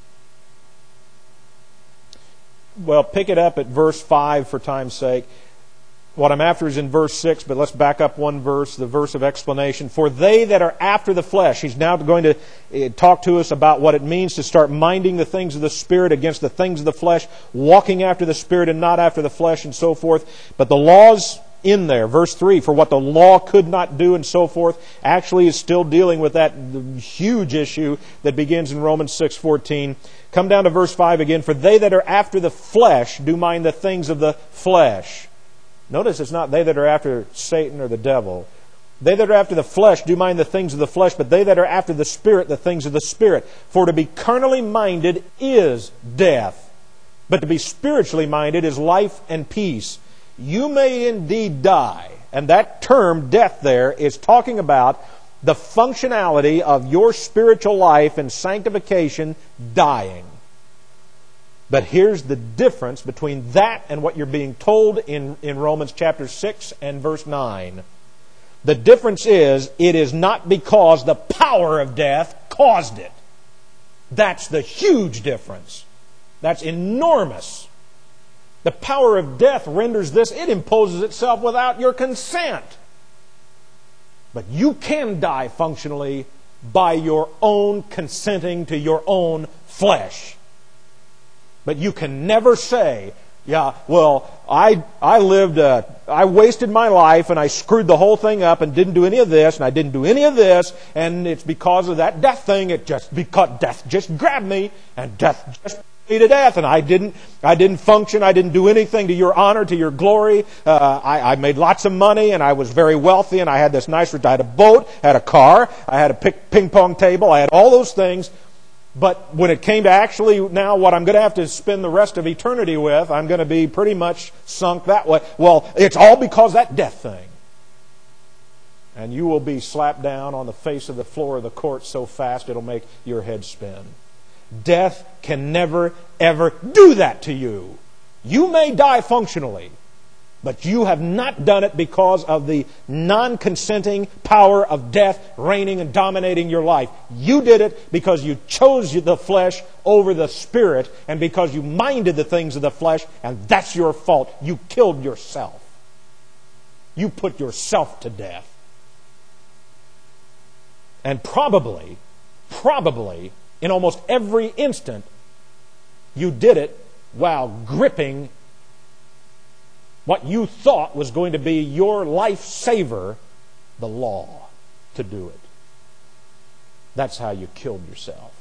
Well, pick it up at verse five for time's sake. What I'm after is in verse six, but let's back up one verse, the verse of explanation. For they that are after the flesh, he's now going to talk to us about what it means to start minding the things of the Spirit against the things of the flesh, walking after the Spirit and not after the flesh and so forth. But the law's in there. Verse three, for what the law could not do and so forth, actually is still dealing with that huge issue that begins in Romans six fourteen. Come down to verse five again. For they that are after the flesh do mind the things of the flesh. Notice it's not they that are after Satan or the devil. They that are after the flesh do mind the things of the flesh, but they that are after the Spirit, the things of the Spirit. For to be carnally minded is death, but to be spiritually minded is life and peace. You may indeed die. And that term, death, there is talking about the functionality of your spiritual life and sanctification dying. But here's the difference between that and what you're being told in, in Romans chapter six and verse nine. The difference is, it is not because the power of death caused it. That's the huge difference. That's enormous. The power of death renders this, it imposes itself without your consent. But you can die functionally by your own consenting to your own flesh. But you can never say, yeah, well, I I lived, uh, I wasted my life and I screwed the whole thing up and didn't do any of this and I didn't do any of this and it's because of that death thing. It just, because death just grabbed me and death just put me to death and I didn't, I didn't function. I didn't do anything to your honor, to your glory. Uh, I, I made lots of money and I was very wealthy and I had this nice, I had a boat, I had a car, I had a ping pong table, I had all those things. But when it came to actually now what I'm going to have to spend the rest of eternity with, I'm going to be pretty much sunk that way. Well, it's all because of that death thing. And you will be slapped down on the face of the floor of the court so fast it'll make your head spin. Death can never, ever do that to you. You may die functionally, but you have not done it because of the non-consenting power of death reigning and dominating your life. You did it because you chose the flesh over the Spirit and because you minded the things of the flesh, and that's your fault. You killed yourself. You put yourself to death. And probably, probably, in almost every instant, you did it while gripping what you thought was going to be your life saver, the law, to do it. That's how you killed yourself.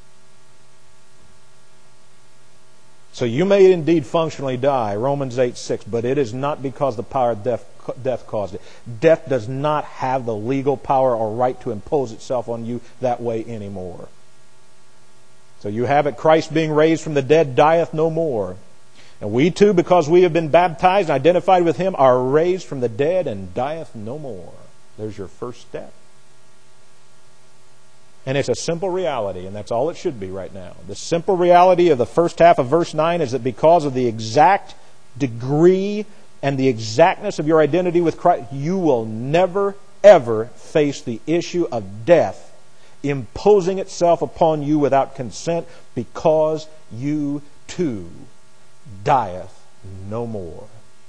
So you may indeed functionally die, Romans eight six, but it is not because the power of death, death caused it. Death does not have the legal power or right to impose itself on you that way anymore. So you have it, Christ being raised from the dead dieth no more. And we too, because we have been baptized and identified with Him, are raised from the dead and dieth no more. There's your first step. And it's a simple reality, and that's all it should be right now. The simple reality of the first half of verse nine is that because of the exact degree and the exactness of your identity with Christ, you will never, ever face the issue of death imposing itself upon you without consent, because you too dieth no more.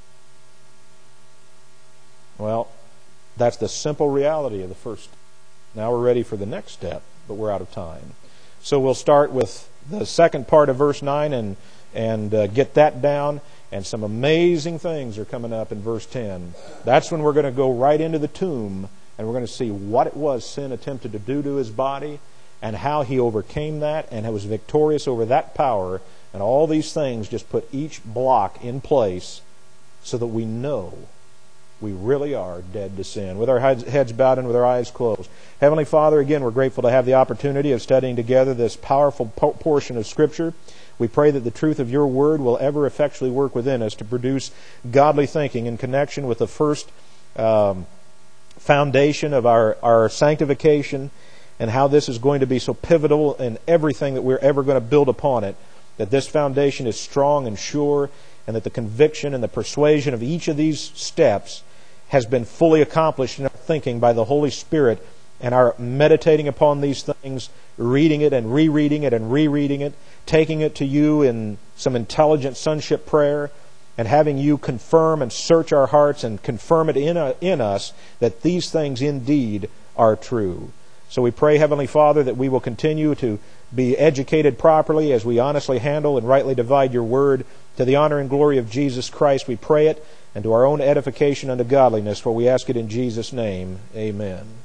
Well, that's the simple reality of the first step. Now we're ready for the next step, but we're out of time. So we'll start with the second part of verse nine and, and uh, get that down. And some amazing things are coming up in verse ten. That's when we're going to go right into the tomb, and we're going to see what it was sin attempted to do to his body and how he overcame that and was victorious over that power. And all these things just put each block in place so that we know we really are dead to sin. With our heads bowed and with our eyes closed. Heavenly Father, again, we're grateful to have the opportunity of studying together this powerful portion of Scripture. We pray that the truth of your word will ever effectually work within us to produce godly thinking in connection with the first um, foundation of our, our sanctification, and how this is going to be so pivotal in everything that we're ever going to build upon it, that this foundation is strong and sure, and that the conviction and the persuasion of each of these steps has been fully accomplished in our thinking by the Holy Spirit, and our meditating upon these things, reading it and rereading it and rereading it, taking it to you in some intelligent sonship prayer, and having you confirm and search our hearts and confirm it in, a, in us that these things indeed are true. So we pray, Heavenly Father, that we will continue to be educated properly as we honestly handle and rightly divide your word. To the honor and glory of Jesus Christ, we pray it, and to our own edification unto godliness, for we ask it in Jesus' name. Amen.